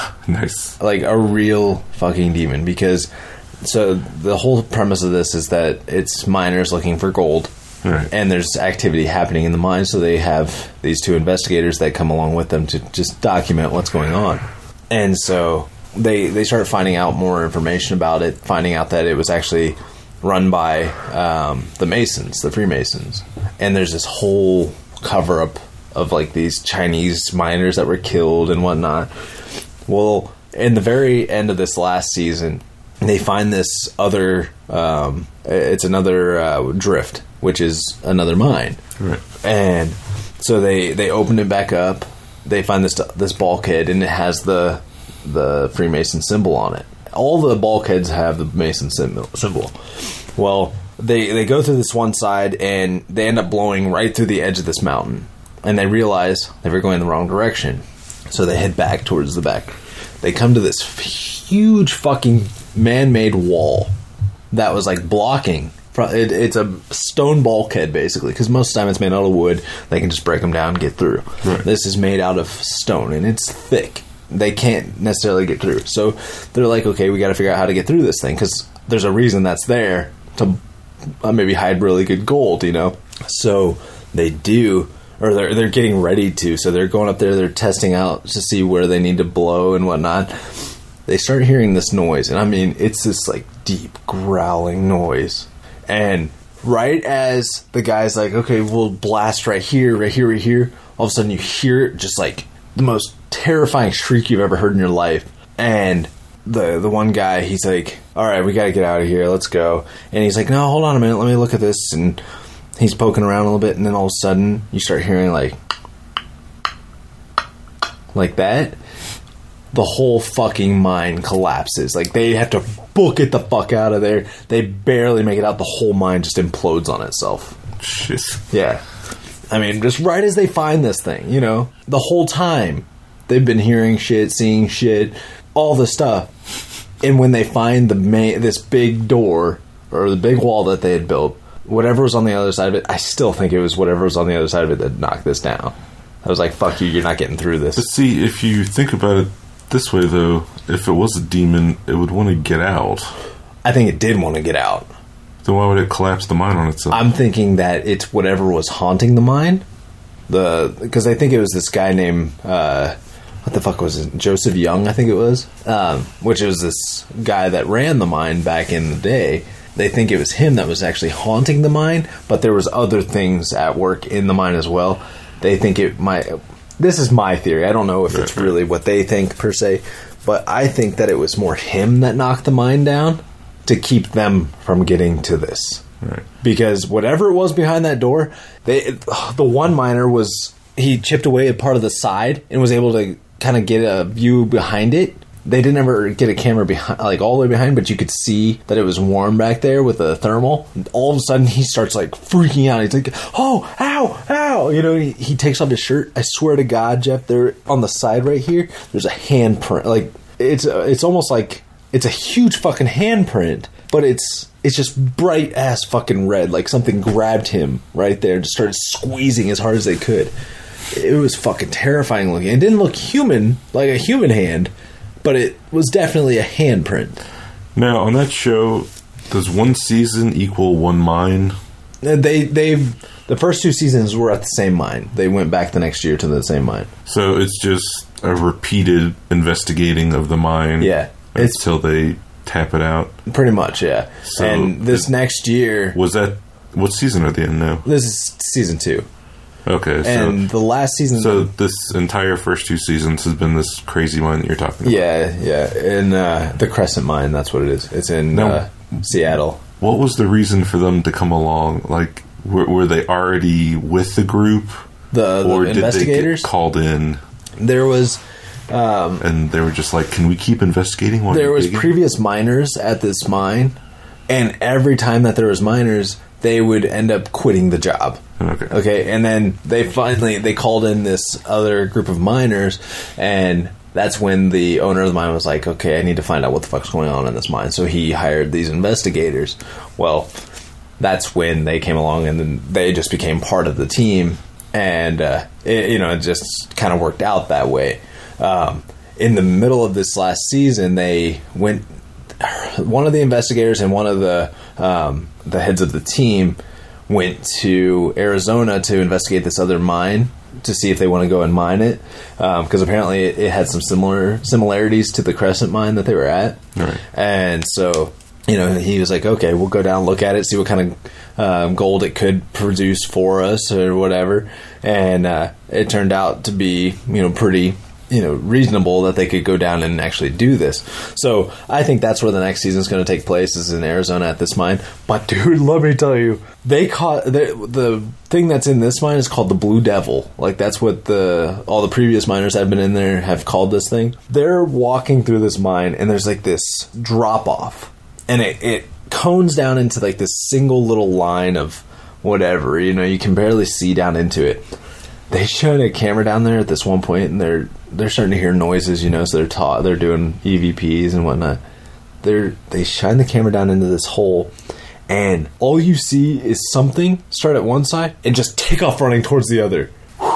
Nice. Like a real fucking demon. Because, so the whole premise of this is that it's miners looking for gold. Right. And there's activity happening in the mine, so they have these two investigators that come along with them to just document what's going on. And so they they start finding out more information about it, finding out that it was actually run by um, the Masons, the Freemasons. And there's this whole cover-up of like these Chinese miners that were killed and whatnot. Well, in the very end of this last season, they find this other, um, it's another uh, drift, which is another mine. Right. And so they, they open it back up. They find this this bulkhead, and it has the the Freemason symbol on it. All the bulkheads have the Mason symbol. Well, they they go through this one side, and they end up blowing right through the edge of this mountain. And they realize they were going the wrong direction. So they head back towards the back. They come to this huge fucking man-made wall that was like blocking. It, it's a stone bulkhead, basically, because most of the time it's made out of wood. They can just break them down and get through. Right. This is made out of stone, and it's thick. They can't necessarily get through. So they're like, okay, we got to figure out how to get through this thing, because there's a reason that's there to uh, maybe hide really good gold, you know? So they do, or they're, they're getting ready to. So they're going up there, they're testing out to see where they need to blow and whatnot. They start hearing this noise, and I mean, it's this like deep growling noise. And right as the guy's like, okay, we'll blast right here, right here, right here, all of a sudden you hear it, just like the most terrifying shriek you've ever heard in your life. And the the one guy, he's like, all right, we gotta get out of here, let's go. And he's like, no, hold on a minute, let me look at this. And he's poking around a little bit, and then all of a sudden you start hearing like like that. The whole fucking mine collapses. Like, they have to book it the fuck out of there. They barely make it out. The whole mine just implodes on itself. Shit. Yeah. I mean, just right as they find this thing, you know, the whole time they've been hearing shit, seeing shit, all this stuff. And when they find the main, this big door, or the big wall that they had built, whatever was on the other side of it, I still think it was whatever was on the other side of it that knocked this down. I was like, fuck you, you're not getting through this. But see, if you think about it this way, though, if it was a demon, it would want to get out. I think it did want to get out. Then why would it collapse the mine on itself? I'm thinking that it's whatever was haunting the mine. The because I think it was this guy named uh, what the fuck was it? Joseph Young, I think it was, um, which was this guy that ran the mine back in the day. They think it was him that was actually haunting the mine, but there was other things at work in the mine as well. They think it might. This is my theory. I don't know if it's really what they think per se, but I think that it was more him that knocked the mine down to keep them from getting to this. Right. Because whatever it was behind that door, they the one miner was he chipped away a part of the side and was able to kind of get a view behind it. They didn't ever get a camera behind, like all the way behind, but you could see that it was warm back there with the thermal. All of a sudden, he starts like freaking out. He's like, "Oh, ow, ow!" You know, he, he takes off his shirt. I swear to God, Jeff, there on the side right here, there's a handprint. Like it's it's almost like it's a huge fucking handprint, but it's it's just bright ass fucking red. Like something grabbed him right there and just started squeezing as hard as they could. It was fucking terrifying looking. It didn't look human, like a human hand. But it was definitely a handprint. Now, on that show, does one season equal one mine? They they the first two seasons were at the same mine. They went back the next year to the same mine. So it's just a repeated investigating of the mine, yeah, until they tap it out. Pretty much, yeah. So and this it, next year was that what season are they in now? This is season two. Okay, so, and the last season. So this entire first two seasons has been this crazy mine that you're talking about. Yeah, yeah, in uh, the Crescent Mine. That's what it is. It's in now, uh, Seattle. What was the reason for them to come along? Like, were, were they already with the group, the, the or investigators? did they get called in? There was, um, and they were just like, "Can we keep investigating?" While there was digging? previous miners at this mine, and every time that there was miners, they would end up quitting the job. Okay. Okay, and then they finally they called in this other group of miners, and that's when the owner of the mine was like, "Okay, I need to find out what the fuck's going on in this mine." So he hired these investigators. Well, that's when they came along, and then they just became part of the team, and uh, it, you know, it just kind of worked out that way. Um, in the middle of this last season, they went. One of the investigators and one of the um, the heads of the team went to Arizona to investigate this other mine to see if they want to go and mine it, because um, apparently it, it had some similar similarities to the Crescent Mine that they were at. Right. And so, you know, he was like, "Okay, we'll go down, look at it, see what kind of um, gold it could produce for us or whatever." And uh, it turned out to be, you know, pretty. You know, reasonable that they could go down and actually do this. So I think that's where the next season is going to take place, is in Arizona at this mine. But dude, let me tell you, they caught the, the thing that's in this mine is called the Blue Devil. Like that's what the all the previous miners that have been in there have called this thing. They're walking through this mine and there's like this drop off, and it, it cones down into like this single little line of whatever. You know, you can barely see down into it. They showed a camera down there at this one point, and they're they're starting to hear noises, you know. So they're taught they're doing E V Ps and whatnot. They're they shine the camera down into this hole, and all you see is something start at one side and just take off running towards the other.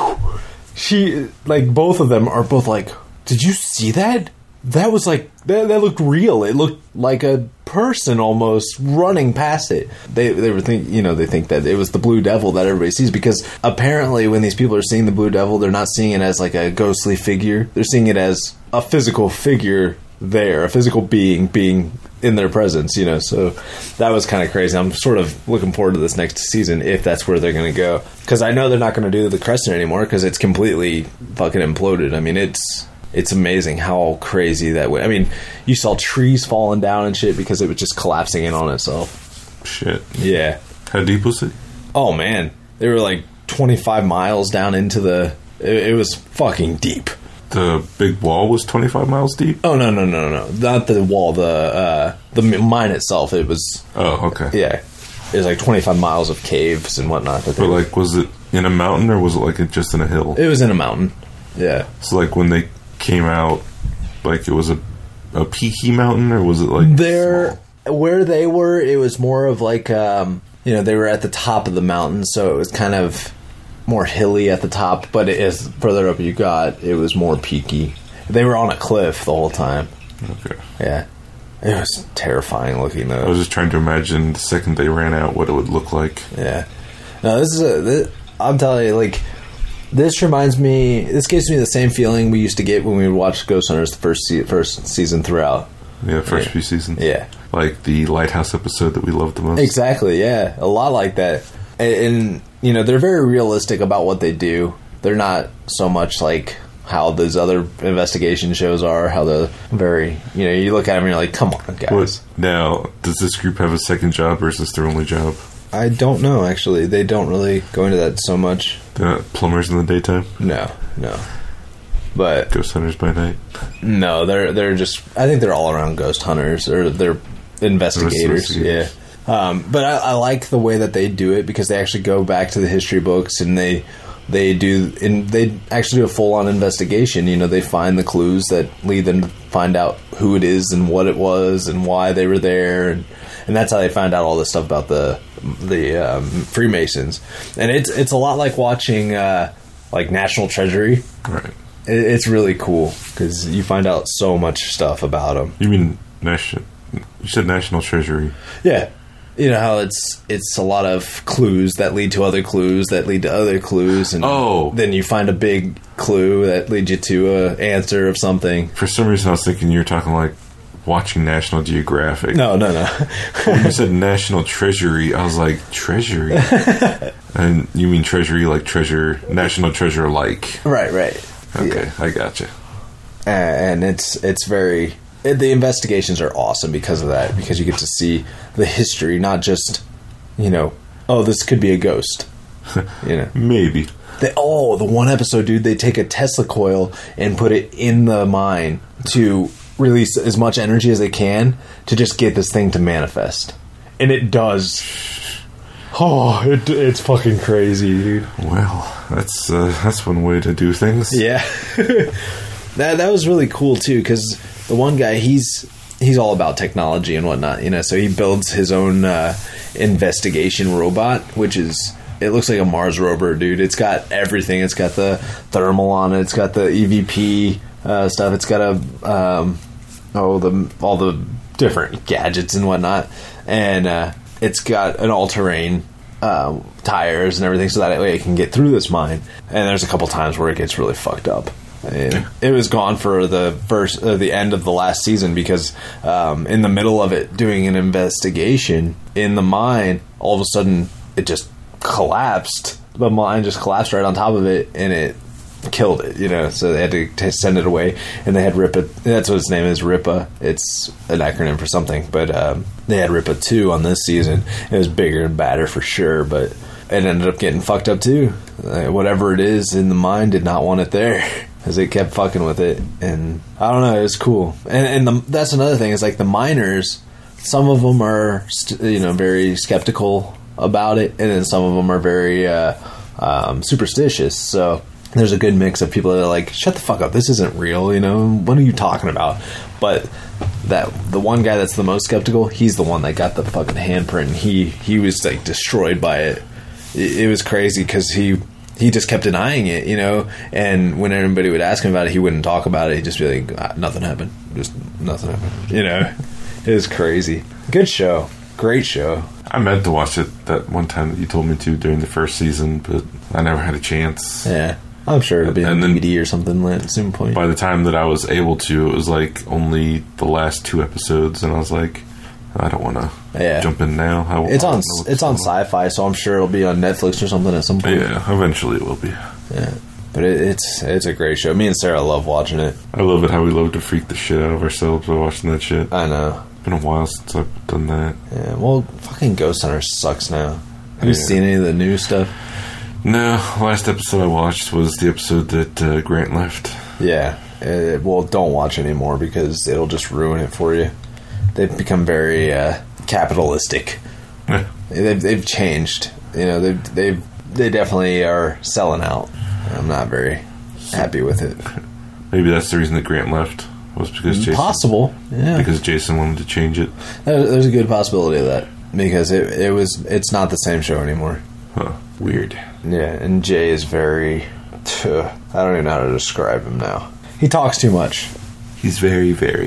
She like both of them are both like, "Did you see that? That was like that, that looked real. It looked like a person almost running past it." They they were think you know they think that it was the Blue Devil that everybody sees, because apparently when these people are seeing the Blue Devil, they're not seeing it as like a ghostly figure. They're seeing it as a physical figure there, a physical being being in their presence. You know, so that was kind of crazy. I'm sort of looking forward to this next season if that's where they're going to go, because I know they're not going to do the Crescent anymore because it's completely fucking imploded. I mean, it's. It's amazing how crazy that went. I mean, you saw trees falling down and shit because it was just collapsing in on itself. Shit. Yeah. How deep was it? Oh, man. They were like twenty-five miles down into the... It, it was fucking deep. The big wall was twenty-five miles deep? Oh, no, no, no, no. Not the wall. The uh, the mine itself. It was... Oh, okay. Yeah. It was like twenty-five miles of caves and whatnot. That but, like, was it in a mountain or was it, like, just in a hill? It was in a mountain. Yeah. So, like, when they... came out, like it was a a peaky mountain, or was it like there small? Where they were, it was more of like um you know, they were at the top of the mountain, so it was kind of more hilly at the top, but as further up you got, it was more peaky. They were on a cliff the whole time. Okay. Yeah. It was terrifying looking though. I was just trying to imagine the second they ran out what it would look like. Yeah. No, this is a. This, I'm telling you, like, this reminds me. This gives me the same feeling we used to get when we would watch Ghost Hunters the first se- first season throughout. Yeah, first Yeah. few seasons. Yeah. Like the Lighthouse episode that we loved the most. Exactly. Yeah, a lot like that, and, and you know they're very realistic about what they do. They're not so much like how those other investigation shows are. How they're very, you know, you look at them and you're like, come on, guys. What, now, does this group have a second job or is this their only job? I don't know. Actually, they don't really go into that so much. They're not plumbers in the daytime? No, no. But Ghost hunters by night? no, they're they're just. I think they're all around ghost hunters or they're investigators. Yeah. Investigators. Um, but I, I like the way that they do it because they actually go back to the history books and they they do and they actually do a full on investigation. You know, they find the clues that lead them to find out who it is and what it was and why they were there, and and that's how they find out all this stuff about the the um, Freemasons. And it's it's a lot like watching uh, like National Treasury. Right. It, it's really cool because you find out so much stuff about them. You mean National... You said National Treasury. Yeah. You know how it's it's a lot of clues that lead to other clues that lead to other clues, and Oh. then you find a big clue that leads you to a answer of something. For some reason I was thinking you were talking like watching National Geographic. No, no, no. When you said National Treasury, I was like, Treasury? And you mean Treasury like treasure, National Treasure like. right, right. Okay, Yeah. I gotcha. And it's it's very it, the investigations are awesome because of that, because you get to see the history, not just, you know, oh, this could be a ghost. You know. Maybe. They, oh, the one episode, dude, they take a Tesla coil and put it in the mine to release as much energy as they can to just get this thing to manifest. And it does. Oh, it, it's fucking crazy, dude. Well, that's uh, that's one way to do things. Yeah. that that was really cool, too, because the one guy, he's he's all about technology and whatnot, you know, so he builds his own uh, investigation robot, which is... It looks like a Mars rover, dude. It's got everything. It's got the thermal on it. It's got the E V P uh, stuff. It's got a um, oh the all the different gadgets and whatnot, and uh, it's got an all-terrain uh, tires and everything, so that way it can get through this mine. And there's a couple times where it gets really fucked up. And it was gone for the first, uh, the end of the last season because um, in the middle of it doing an investigation in the mine, all of a sudden it just collapsed. The mine just collapsed right on top of it, and it killed it. You know, so they had to t- send it away, and they had Ripa. That's what its name is, Ripa. It's an acronym for something, but um, they had Ripa two on this season. It was bigger and badder for sure, but it ended up getting fucked up too. Uh, whatever it is in the mine did not want it there. Because it kept fucking with it, and I don't know, it was cool. And, and the, that's another thing, is like the miners, some of them are, st- you know, very skeptical about it, and then some of them are very uh, um, superstitious. So there's a good mix of people that are like, shut the fuck up, this isn't real, you know, what are you talking about? But that the one guy that's the most skeptical, he's the one that got the fucking handprint, and he, he was like destroyed by it. It, it was crazy, because he... He just kept denying it, you know, and when anybody would ask him about it, he wouldn't talk about it. He'd just be like, ah, nothing happened. Just nothing happened. You know? It was crazy. Good show. Great show. I meant to watch it that one time that you told me to during the first season, but I never had a chance. Yeah. I'm sure it'll be on And then- D V D or something at some point. By the time that I was able to, it was like only the last two episodes, and I was like, I don't want to Yeah. jump in now. I, It's I on don't know what's it's on going Sci-Fi, so I'm sure it'll be on Netflix or something at some point. Yeah, eventually it will be. Yeah. But it, it's it's a great show. Me and Sarah love watching it. I love it how we love to freak the shit out of ourselves by watching that shit. I know. It's been a while since I've done that. Yeah. Well, fucking Ghost Hunter sucks now. Have you Yeah. seen any of the new stuff? No, last episode I watched was the episode that uh, Grant left. Yeah. Uh, well, don't watch anymore because it'll just ruin it for you. They've become very uh, capitalistic. Yeah. They've they've changed. You know, they've they've they definitely are selling out. I'm not very happy with it. Maybe that's the reason that Grant left, was because Jason Possible, yeah. because Jason wanted to change it. There- There's a good possibility of that because it it was it's not the same show anymore. Huh. Weird. Yeah, and Jay is very. I don't even know how to describe him now. He talks too much. He's very, very.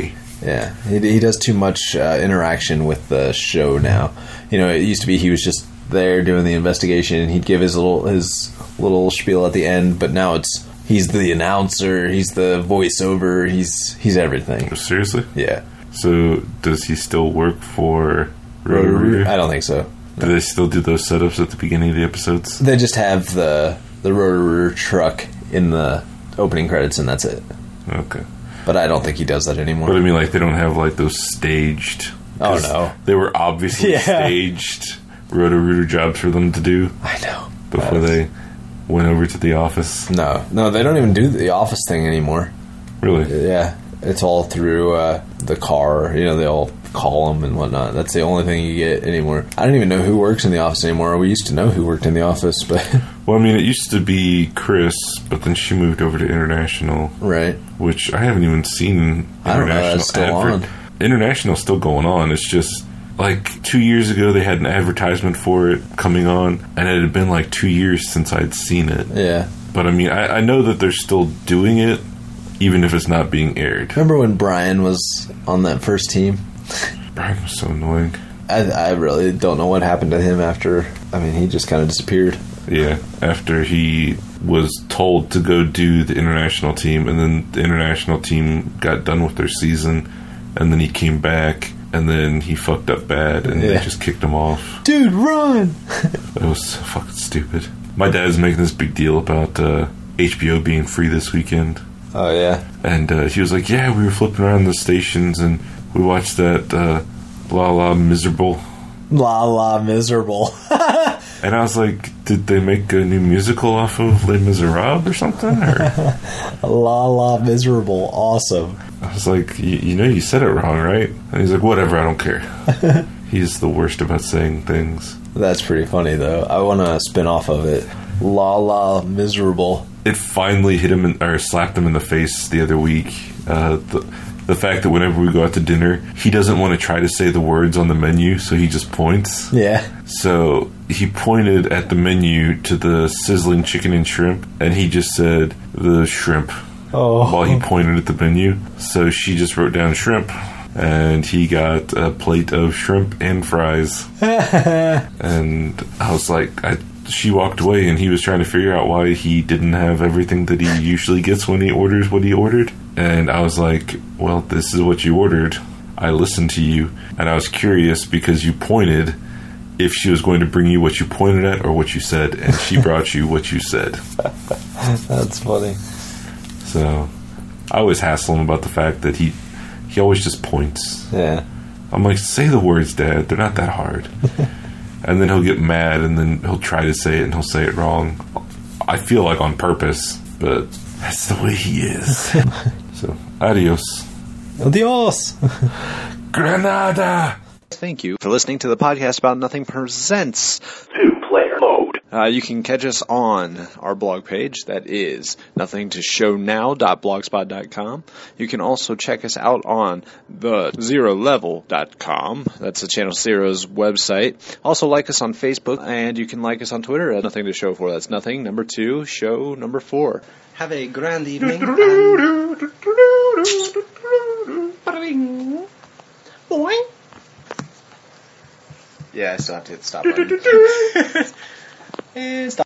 Yeah, he, he does too much uh, interaction with the show now. You know, it used to be he was just there doing the investigation, and he'd give his little his little spiel at the end. But now it's he's the announcer, he's the voiceover, he's he's everything. Seriously? Yeah. So does he still work for Roto-Rooter? Roto-Rooter? I don't think so. Do they still do those setups at the beginning of the episodes? They just have the the Roto-Rooter truck in the opening credits, and that's it. Okay. But I don't think he does that anymore. But I mean, like, they don't have, like, those staged... Oh, 'cause no. They were obviously Yeah. staged Roto-Rooter jobs for them to do I know. before That is- they went over to the office. No, no, they don't even do the office thing anymore. Really? Yeah, it's all through uh, the car. You know, they all call them and whatnot. That's the only thing you get anymore. I don't even know who works in the office anymore. We used to know who worked in the office, but Well, I mean, it used to be Chris, but then she moved over to International, right. which I haven't even seen I don't know, International. that's still on. International's still going on. It's just... Like, two years ago, they had an advertisement for it coming on, and it had been like two years since I'd seen it. Yeah. But, I mean, I, I know that they're still doing it, even if it's not being aired. Remember when Brian was on that first team? Brian was so annoying. I, I really don't know what happened to him after. I mean, he just kind of disappeared. Yeah, after he was told to go do the international team, and then the international team got done with their season, and then he came back, and then he fucked up bad, and they Yeah. just kicked him off. Dude, run! It was so fucking stupid. My dad's making this big deal about uh, H B O being free this weekend. Oh, yeah. And uh, he was like, yeah, we were flipping around the stations, and we watched that uh, La La Miserable. La La Miserable. And I was like, did they make a new musical off of Les Miserables or something? Or La La Miserable. Awesome. I was like, you, you know, you said it wrong, right? And he's like, whatever, I don't care. He's the worst about saying things. That's pretty funny, though. I want to spin off of it. La La Miserable. It finally hit him in, or slapped him in the face the other week. Uh, the, the fact that whenever we go out to dinner, he doesn't want to try to say the words on the menu, so he just points. Yeah. So he pointed at the menu to the sizzling chicken and shrimp, and he just said the shrimp Oh. while he pointed at the menu. So she just wrote down shrimp, and he got a plate of shrimp and fries. And I was like, I, she walked away, and he was trying to figure out why he didn't have everything that he usually gets when he orders what he ordered. And I was like, well, this is what you ordered. I listened to you, and I was curious because you pointed if she was going to bring you what you pointed at or what you said, and she brought you what you said. That's funny. So I always hassle him about the fact that he he always just points. Yeah. I'm like, say the words, Dad. They're not that hard. And then he'll get mad, and then he'll try to say it, and he'll say it wrong. I feel like on purpose, but that's the way he is. So, adios. Adios. Granada! Thank you for listening to the podcast About Nothing Presents. Two-player mode. Uh, you can catch us on our blog page. That is nothing to show now dot blogspot dot com. You can also check us out on the zero level dot com. That's the Channel Zero's website. Also like us on Facebook, and you can like us on Twitter at Nothing to Show For. That's nothing, number two, show number four. Have a grand evening. Boing. Yeah, I still have to hit the stop button. And stop.